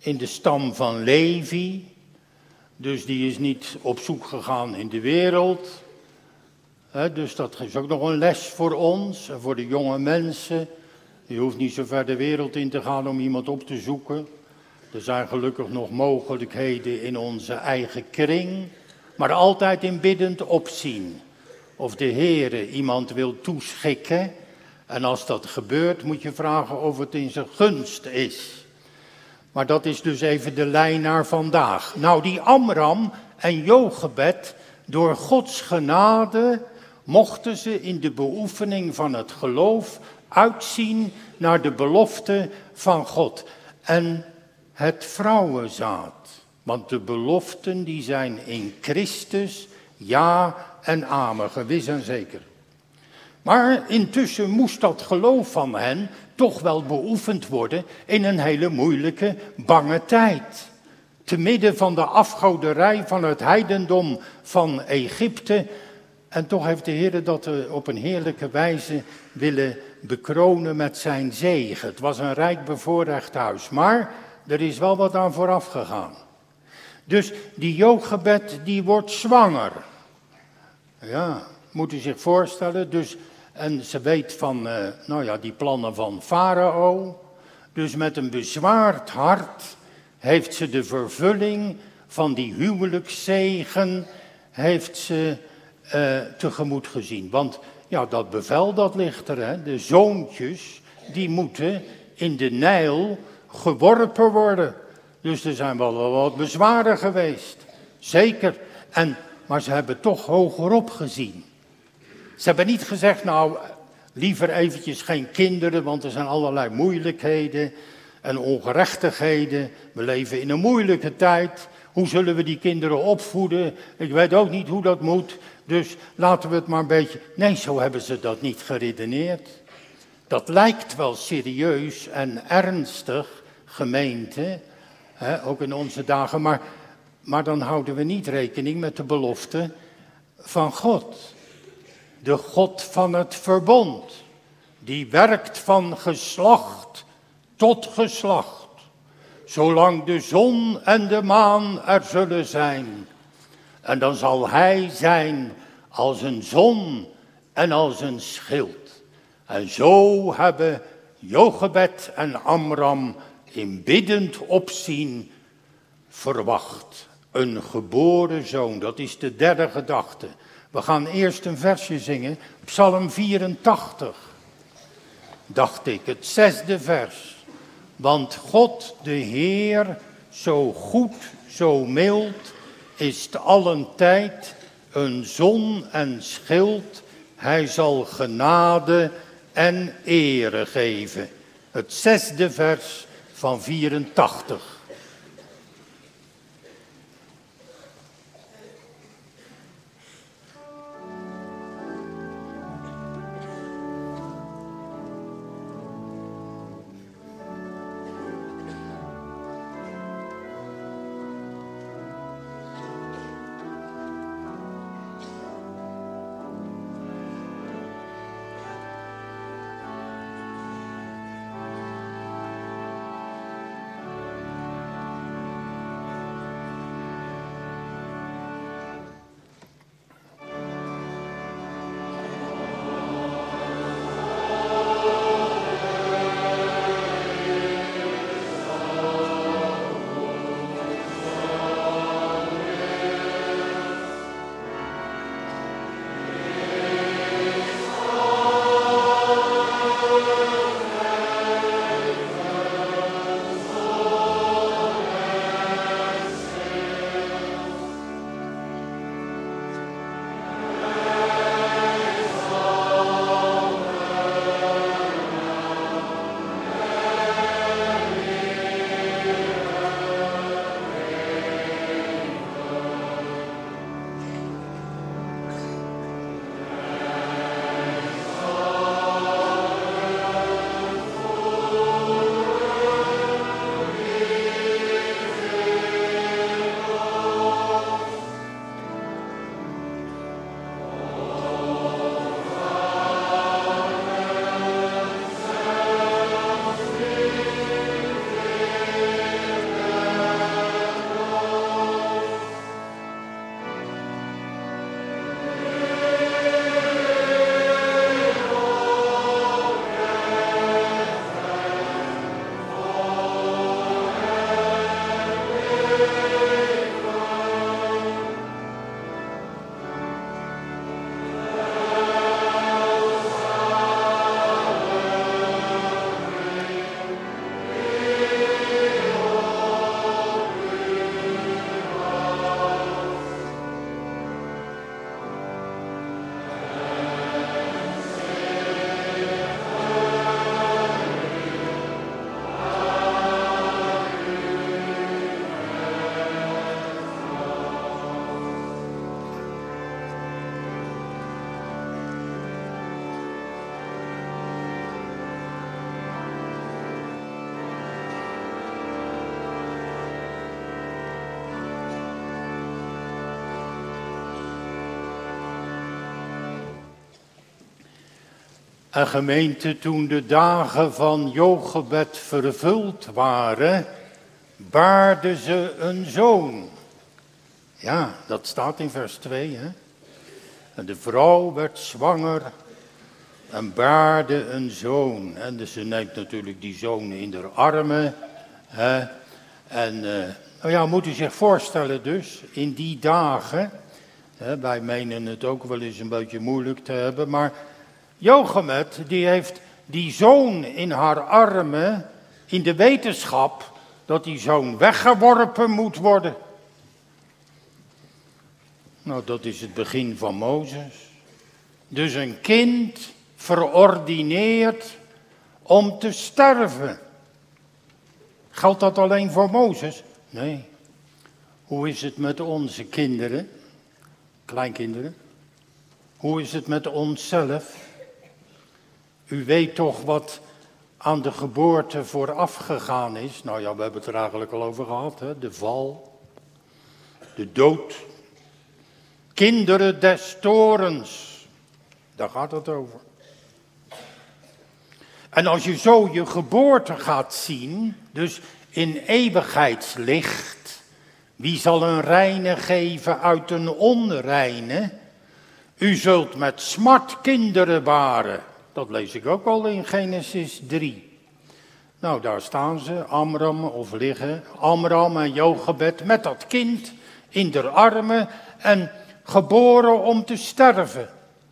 in de stam van Levi. Dus die is niet op zoek gegaan in de wereld. He, dus dat is ook nog een les voor ons en voor de jonge mensen. Je hoeft niet zo ver de wereld in te gaan om iemand op te zoeken. Er zijn gelukkig nog mogelijkheden in onze eigen kring. Maar altijd in biddend opzien. Of de Heere iemand wil toeschikken. En als dat gebeurt moet je vragen of het in zijn gunst is. Maar dat is dus even de lijn naar vandaag. Nou, die Amram en Jochebed, door Gods genade mochten ze in de beoefening van het geloof uitzien naar de belofte van God. En het vrouwenzaad, want de beloften die zijn in Christus, ja en amen, gewis en zeker. Maar intussen moest dat geloof van hen toch wel beoefend worden in een hele moeilijke, bange tijd. Te midden van de afgoderij van het heidendom van Egypte. En toch heeft de Heer dat op een heerlijke wijze willen bekronen met zijn zegen. Het was een rijk bevoorrecht huis, maar er is wel wat aan vooraf gegaan. Dus die Jochebed die wordt zwanger. Ja, moet u zich voorstellen. Dus, en ze weet van, uh, nou ja, die plannen van Farao. Dus met een bezwaard hart heeft ze de vervulling van die huwelijkszegen heeft ze uh, tegemoet gezien. Want ja, dat bevel dat ligt er, hè. De zoontjes die moeten in de Nijl geworpen worden. Dus er zijn wel wat bezwaren geweest. Zeker. En, maar ze hebben toch hogerop gezien. Ze hebben niet gezegd, nou, liever eventjes geen kinderen, want er zijn allerlei moeilijkheden en ongerechtigheden. We leven in een moeilijke tijd. Hoe zullen we die kinderen opvoeden? Ik weet ook niet hoe dat moet. Dus laten we het maar een beetje... Nee, zo hebben ze dat niet geredeneerd. Dat lijkt wel serieus en ernstig, gemeente, hè, ook in onze dagen. Maar, maar dan houden we niet rekening met de belofte van God. De God van het verbond. Die werkt van geslacht tot geslacht. Zolang de zon en de maan er zullen zijn. En dan zal hij zijn als een zon en als een schild. En zo hebben Jochebed en Amram in biddend opzien verwacht. Een geboren zoon, dat is de derde gedachte. We gaan eerst een versje zingen, Psalm vierentachtig. Dacht ik, het zesde vers. Want God de Heer, zo goed, zo mild, is te allen tijd een zon en schild. Hij zal genade en ere geven. Het zesde vers van vierentachtig. En gemeente, toen de dagen van Jochebed vervuld waren, baarde ze een zoon. Ja, dat staat in vers twee, hè. En de vrouw werd zwanger en baarde een zoon. En dus ze neemt natuurlijk die zoon in haar armen. Hè. En uh, nou ja, moet u zich voorstellen dus, in die dagen, hè, wij menen het ook wel eens een beetje moeilijk te hebben, maar Jochebed, die heeft die zoon in haar armen in de wetenschap dat die zoon weggeworpen moet worden. Nou, dat is het begin van Mozes. Dus een kind verordineerd om te sterven. Geldt dat alleen voor Mozes? Nee. Hoe is het met onze kinderen? Kleinkinderen? Hoe is het met onszelf? U weet toch wat aan de geboorte vooraf gegaan is? Nou ja, we hebben het er eigenlijk al over gehad, hè? De val, de dood. Kinderen des torens, daar gaat het over. En als je zo je geboorte gaat zien, dus in eeuwigheidslicht, wie zal een reine geven uit een onreine? U zult met smart kinderen baren. Dat lees ik ook al in Genesis drie. Nou, daar staan ze, Amram of liggen, Amram en Jochebed met dat kind in de armen en geboren om te sterven.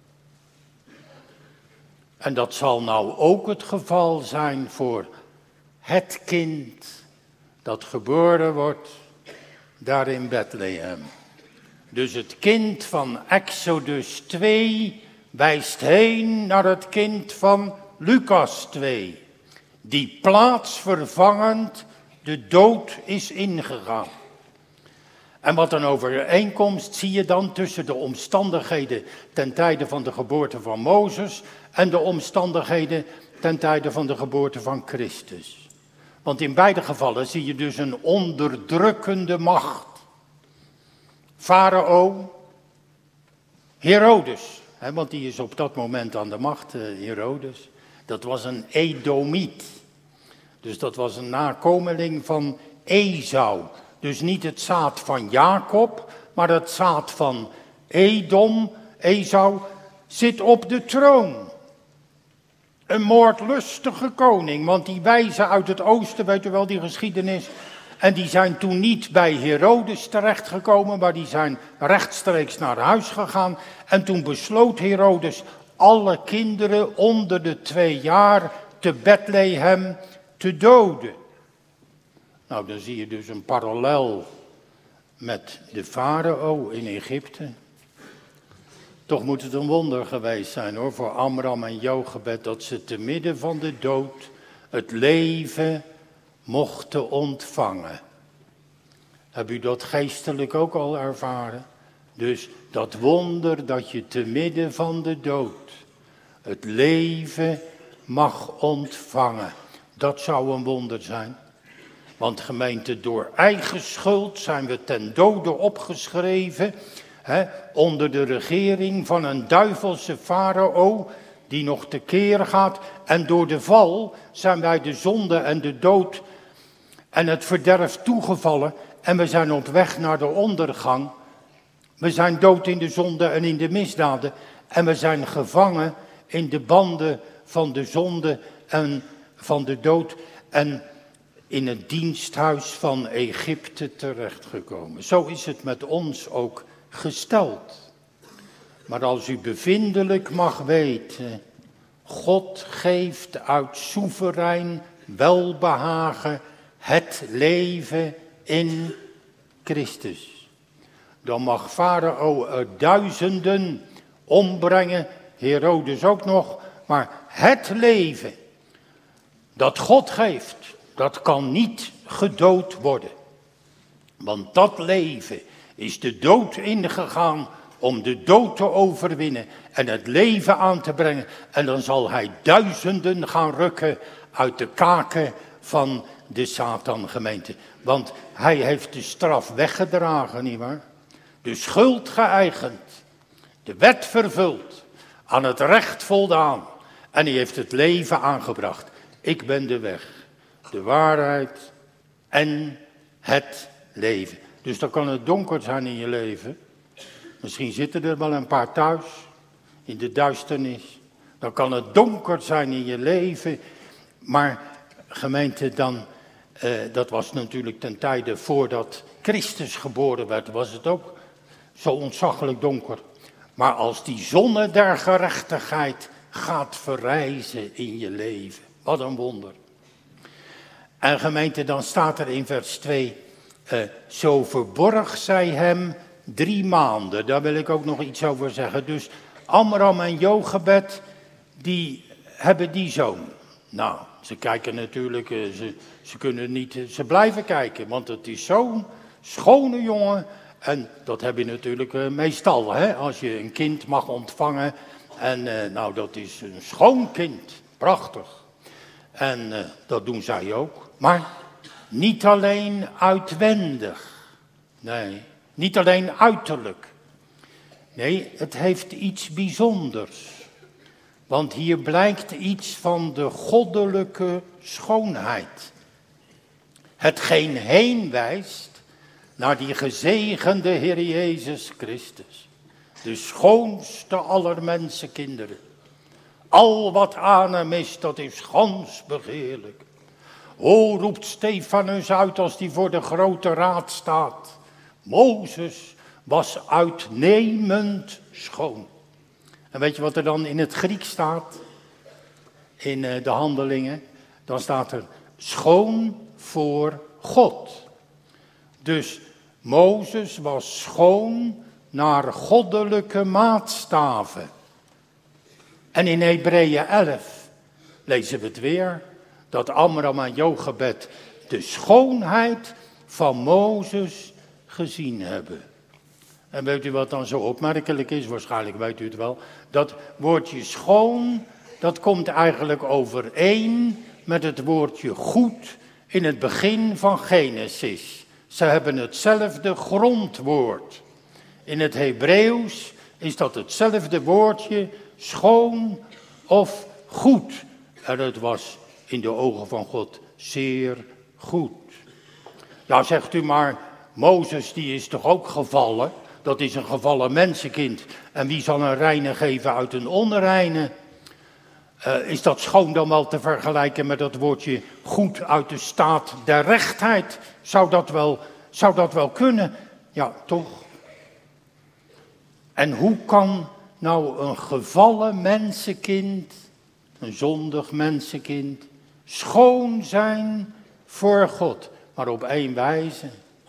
En dat zal nou ook het geval zijn voor het kind dat geboren wordt daar in Bethlehem. Dus het kind van Exodus twee wijst heen naar het kind van Lucas twee, die plaatsvervangend de dood is ingegaan. En wat een overeenkomst zie je dan tussen de omstandigheden ten tijde van de geboorte van Mozes en de omstandigheden ten tijde van de geboorte van Christus. Want in beide gevallen zie je dus een onderdrukkende macht. Farao, Herodes, hè, want die is op dat moment aan de macht, eh, Herodes. Dat was een Edomiet. Dus dat was een nakomeling van Esau. Dus niet het zaad van Jacob, maar het zaad van Edom, Esau, zit op de troon. Een moordlustige koning, want die wijzen uit het oosten, weet u wel, die geschiedenis. En die zijn toen niet bij Herodes terechtgekomen, maar die zijn rechtstreeks naar huis gegaan. En toen besloot Herodes alle kinderen onder de twee jaar te Bethlehem te doden. Nou, dan zie je dus een parallel met de farao in Egypte. Toch moet het een wonder geweest zijn hoor, voor Amram en Jochebed, dat ze te midden van de dood het leven mochten ontvangen. Heb u dat geestelijk ook al ervaren? Dus dat wonder dat je te midden van de dood het leven mag ontvangen. Dat zou een wonder zijn. Want gemeente, door eigen schuld zijn we ten dode opgeschreven, hè, onder de regering van een duivelse farao die nog tekeer gaat. En door de val zijn wij de zonde en de dood en het verderf toegevallen en we zijn op weg naar de ondergang. We zijn dood in de zonde en in de misdaden en we zijn gevangen in de banden van de zonde en van de dood en in het diensthuis van Egypte terechtgekomen. Zo is het met ons ook gesteld. Maar als u bevindelijk mag weten, God geeft uit soeverein welbehagen het leven in Christus. Dan mag Farao er duizenden ombrengen, Herodes ook nog, maar het leven dat God geeft, dat kan niet gedood worden. Want dat leven is de dood ingegaan om de dood te overwinnen en het leven aan te brengen. En dan zal hij duizenden gaan rukken uit de kaken van de Satan-gemeente. Want hij heeft de straf weggedragen, nietwaar? De schuld geëigend, de wet vervuld, aan het recht voldaan En hij heeft het leven aangebracht. Ik ben de weg, de waarheid en het leven. Dus dan kan het donker zijn in je leven. Misschien zitten er wel een paar thuis, in de duisternis. Dan kan het donker zijn in je leven. Maar gemeente, dan, eh, dat was natuurlijk ten tijde voordat Christus geboren werd, was het ook zo ontzaglijk donker. Maar als die zonne der gerechtigheid gaat verrijzen in je leven, wat een wonder. En gemeente, dan staat er in vers twee, uh, zo verborg zij hem drie maanden. Daar wil ik ook nog iets over zeggen. Dus Amram en Jochebed, die hebben die zoon. Nou, ze kijken natuurlijk, uh, ze, ze kunnen niet, uh, ze blijven kijken, want het is zo'n schone jongen. En dat heb je natuurlijk uh, meestal, hè, als je een kind mag ontvangen. En uh, nou, dat is een schoon kind, prachtig. En uh, dat doen zij ook. Maar niet alleen uitwendig. Nee, niet alleen uiterlijk. Nee, het heeft iets bijzonders. Want hier blijkt iets van de goddelijke schoonheid. Hetgeen heen wijst naar die gezegende Heer Jezus Christus. De schoonste aller mensenkinderen. Al wat aan hem is, dat is gans begeerlijk. O, roept Stefanus uit als die voor de grote raad staat. Mozes was uitnemend schoon. En weet je wat er dan in het Grieks staat? In de Handelingen. Dan staat er schoon voor God. Dus Mozes was schoon naar goddelijke maatstaven. En in Hebreeën elf lezen we het weer, dat Amram en Jochebed de schoonheid van Mozes gezien hebben. En weet u wat dan zo opmerkelijk is? Waarschijnlijk weet u het wel. Dat woordje schoon, dat komt eigenlijk overeen met het woordje goed in het begin van Genesis. Ze hebben hetzelfde grondwoord. In het Hebreeuws is dat hetzelfde woordje, schoon of goed. En het was in de ogen van God zeer goed. Nou zegt u maar, Mozes die is toch ook gevallen? Dat is een gevallen mensenkind. En wie zal een reine geven uit een onreine? Uh, is dat schoon dan wel te vergelijken met dat woordje goed uit de staat der rechtheid? Zou dat wel, zou dat wel kunnen? Ja, toch? En hoe kan nou een gevallen mensenkind, een zondig mensenkind, schoon zijn voor God? Maar op één wijze.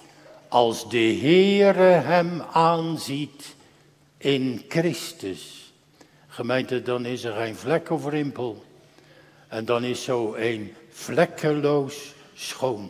Als de Heere hem aanziet in Christus. Gemeente, dan is er geen vlek of rimpel. En dan is zo een vlekkeloos schoon.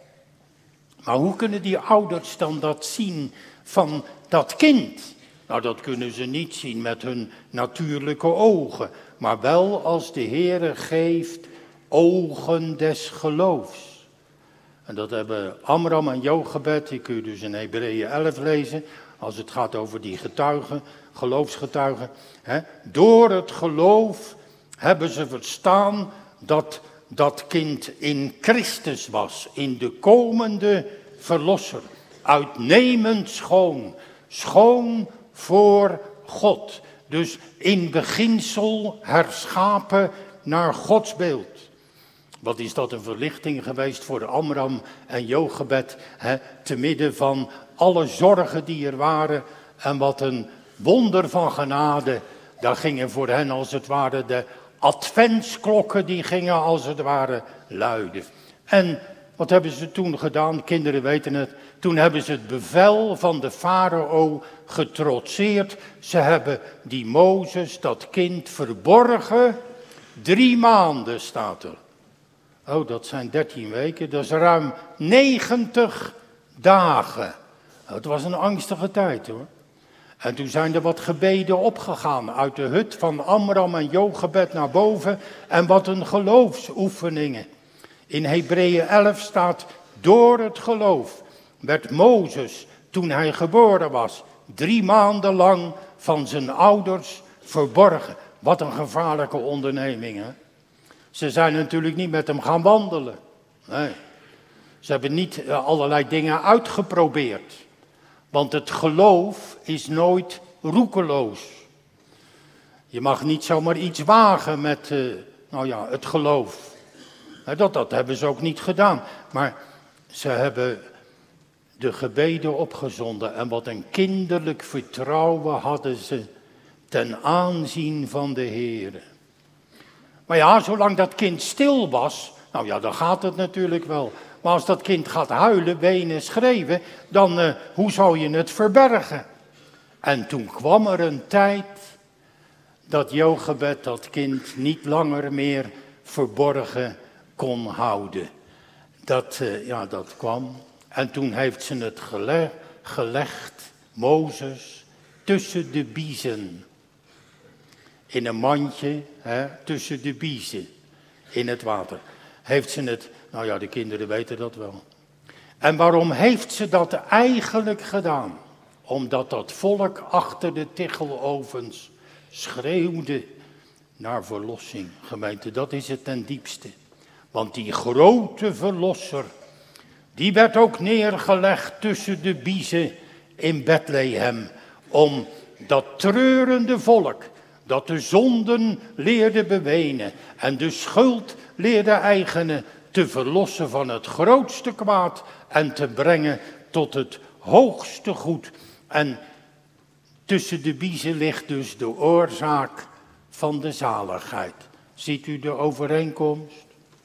Maar hoe kunnen die ouders dan dat zien van dat kind? Nou, dat kunnen ze niet zien met hun natuurlijke ogen. Maar wel als de Heere geeft ogen des geloofs. En dat hebben Amram en Jochebed, die kun je dus in Hebreeën elf lezen, als het gaat over die getuigen, geloofsgetuigen. Hè. Door het geloof hebben ze verstaan dat dat kind in Christus was, in de komende verlosser. Uitnemend schoon, schoon voor God. Dus in beginsel herschapen naar Gods beeld. Wat is dat een verlichting geweest voor Amram en Jochebed, hè, te midden van alle zorgen die er waren. En wat een wonder van genade, daar gingen voor hen als het ware de adventsklokken, die gingen als het ware luiden. En wat hebben ze toen gedaan? Kinderen weten het. Toen hebben ze het bevel van de farao getrotseerd. Ze hebben die Mozes, dat kind, verborgen. Drie maanden staat er. Oh, dat zijn dertien weken, dat is ruim negentig dagen. Het was een angstige tijd hoor. En toen zijn er wat gebeden opgegaan uit de hut van Amram en Jochebed naar boven. En wat een geloofsoefeningen. In Hebreeën elf staat, door het geloof werd Mozes, toen hij geboren was, drie maanden lang van zijn ouders verborgen. wat een gevaarlijke onderneming, hè? Ze zijn natuurlijk niet met hem gaan wandelen. Nee. Ze hebben niet allerlei dingen uitgeprobeerd. Want het geloof is nooit roekeloos. Je mag niet zomaar iets wagen met, uh, nou ja, het geloof. Dat, dat hebben ze ook niet gedaan. Maar ze hebben de gebeden opgezonden. En wat een kinderlijk vertrouwen hadden ze ten aanzien van de Heer. Maar ja, zolang dat kind stil was, nou ja, dan gaat het natuurlijk wel. Maar als dat kind gaat huilen, wenen, schreeuwen, dan uh, hoe zou je het verbergen? En toen kwam er een tijd dat Jochebed dat kind niet langer meer verborgen kon houden. Dat, uh, ja, dat kwam. En toen heeft ze het gele- gelegd, Mozes, tussen de biezen. In een mandje, hè, tussen de biezen, in het water. Heeft ze het, nou ja, de kinderen weten dat wel. En waarom heeft ze dat eigenlijk gedaan? Omdat dat volk achter de tichelovens schreeuwde naar verlossing. Gemeente, dat is het ten diepste. Want die grote verlosser, die werd ook neergelegd tussen de biezen in Bethlehem. Om dat treurende volk, dat de zonden leerde bewenen en de schuld leerde eigenen, te verlossen van het grootste kwaad en te brengen tot het hoogste goed. En tussen de biezen ligt dus de oorzaak van de zaligheid. Ziet u de overeenkomst?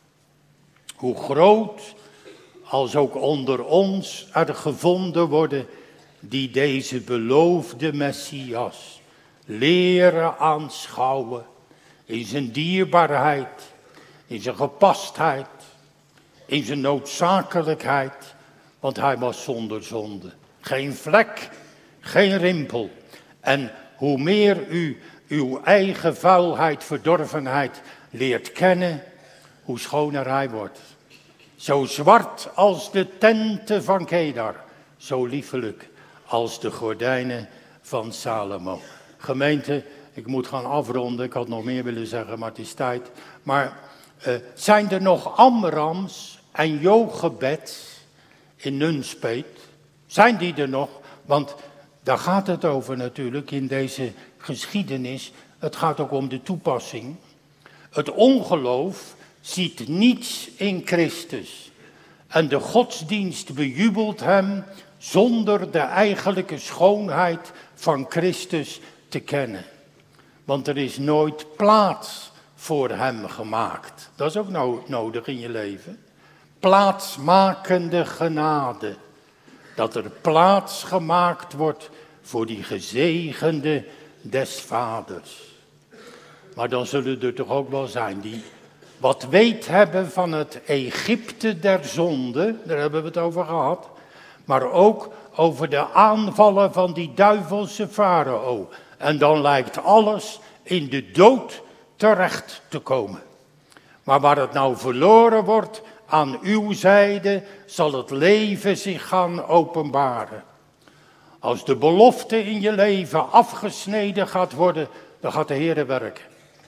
Hoe groot als ook onder ons er gevonden worden die deze beloofde Messias leren aanschouwen in zijn dierbaarheid, in zijn gepastheid, in zijn noodzakelijkheid, want hij was zonder zonde. Geen vlek, geen rimpel. En hoe meer u uw eigen vuilheid, verdorvenheid leert kennen, hoe schoner hij wordt. Zo zwart als de tenten van Kedar, zo liefelijk als de gordijnen van Salomo. Gemeente, ik moet gaan afronden, ik had nog meer willen zeggen, maar het is tijd. Maar uh, zijn er nog Amrams en Jochebeds in Nunspeet? Zijn die er nog? Want daar gaat het over natuurlijk in deze geschiedenis. Het gaat ook om de toepassing. Het ongeloof ziet niets in Christus. En de godsdienst bejubelt hem zonder de eigenlijke schoonheid van Christus te kennen. Want er is nooit plaats voor hem gemaakt. Dat is ook no- nodig in je leven. Plaatsmakende genade. Dat er plaats gemaakt wordt voor die gezegende des vaders. Maar dan zullen er toch ook wel zijn die wat weet hebben van het Egypte der zonde. Daar hebben we het over gehad. Maar ook over de aanvallen van die duivelse farao. En dan lijkt alles in de dood terecht te komen. Maar waar het nou verloren wordt, aan uw zijde zal het leven zich gaan openbaren. Als de belofte in je leven afgesneden gaat worden, dan gaat de Heer werken.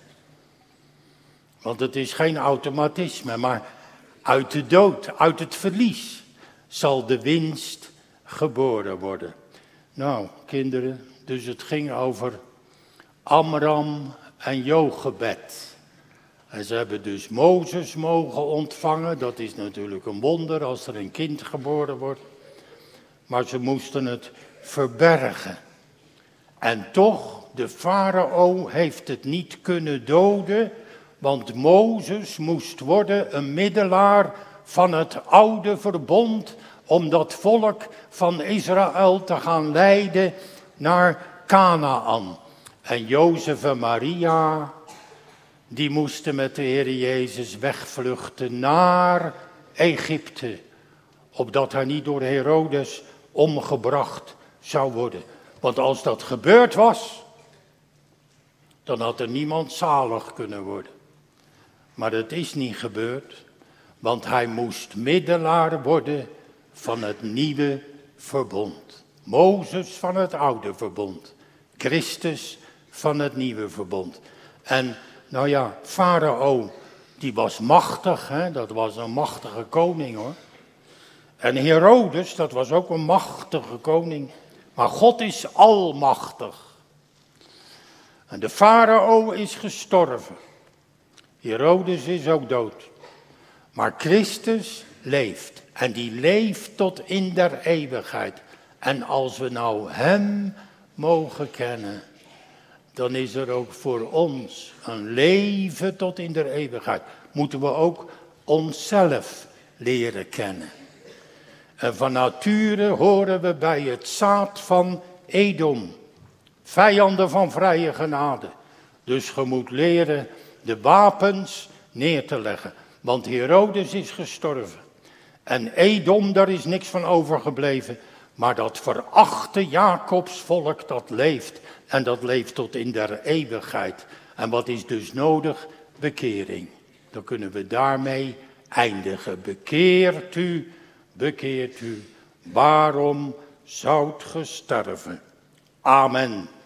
Want het is geen automatisme, maar uit de dood, uit het verlies, zal de winst geboren worden. Nou, kinderen, dus het ging over Amram en Jochebed. En ze hebben dus Mozes mogen ontvangen. Dat is natuurlijk een wonder als er een kind geboren wordt. Maar ze moesten het verbergen. En toch, de farao heeft het niet kunnen doden. Want Mozes moest worden een middelaar van het oude verbond. Om dat volk van Israël te gaan leiden naar Kanaan. En Jozef en Maria, die moesten met de Heer Jezus wegvluchten naar Egypte. Opdat hij niet door Herodes omgebracht zou worden. Want als dat gebeurd was, dan had er niemand zalig kunnen worden. Maar dat is niet gebeurd, want hij moest middelaar worden van het nieuwe verbond. Mozes van het oude verbond, Christus van het nieuwe verbond. En nou ja, Farao, die was machtig, hè? Dat was een machtige koning hoor. En Herodes, dat was ook een machtige koning. Maar God is almachtig. En de farao is gestorven. Herodes is ook dood. Maar Christus leeft. En die leeft tot in der eeuwigheid. En als we nou hem mogen kennen, dan is er ook voor ons een leven tot in der eeuwigheid. Moeten we ook onszelf leren kennen. En van nature horen we bij het zaad van Edom. Vijanden van vrije genade. Dus je moet leren de wapens neer te leggen. Want Herodes is gestorven. En Edom, daar is niks van overgebleven. Maar dat verachte Jacobsvolk, dat leeft. En dat leeft tot in der eeuwigheid. En wat is dus nodig? Bekering. Dan kunnen we daarmee eindigen. Bekeert u, bekeert u. Waarom zoudt ge sterven? Amen.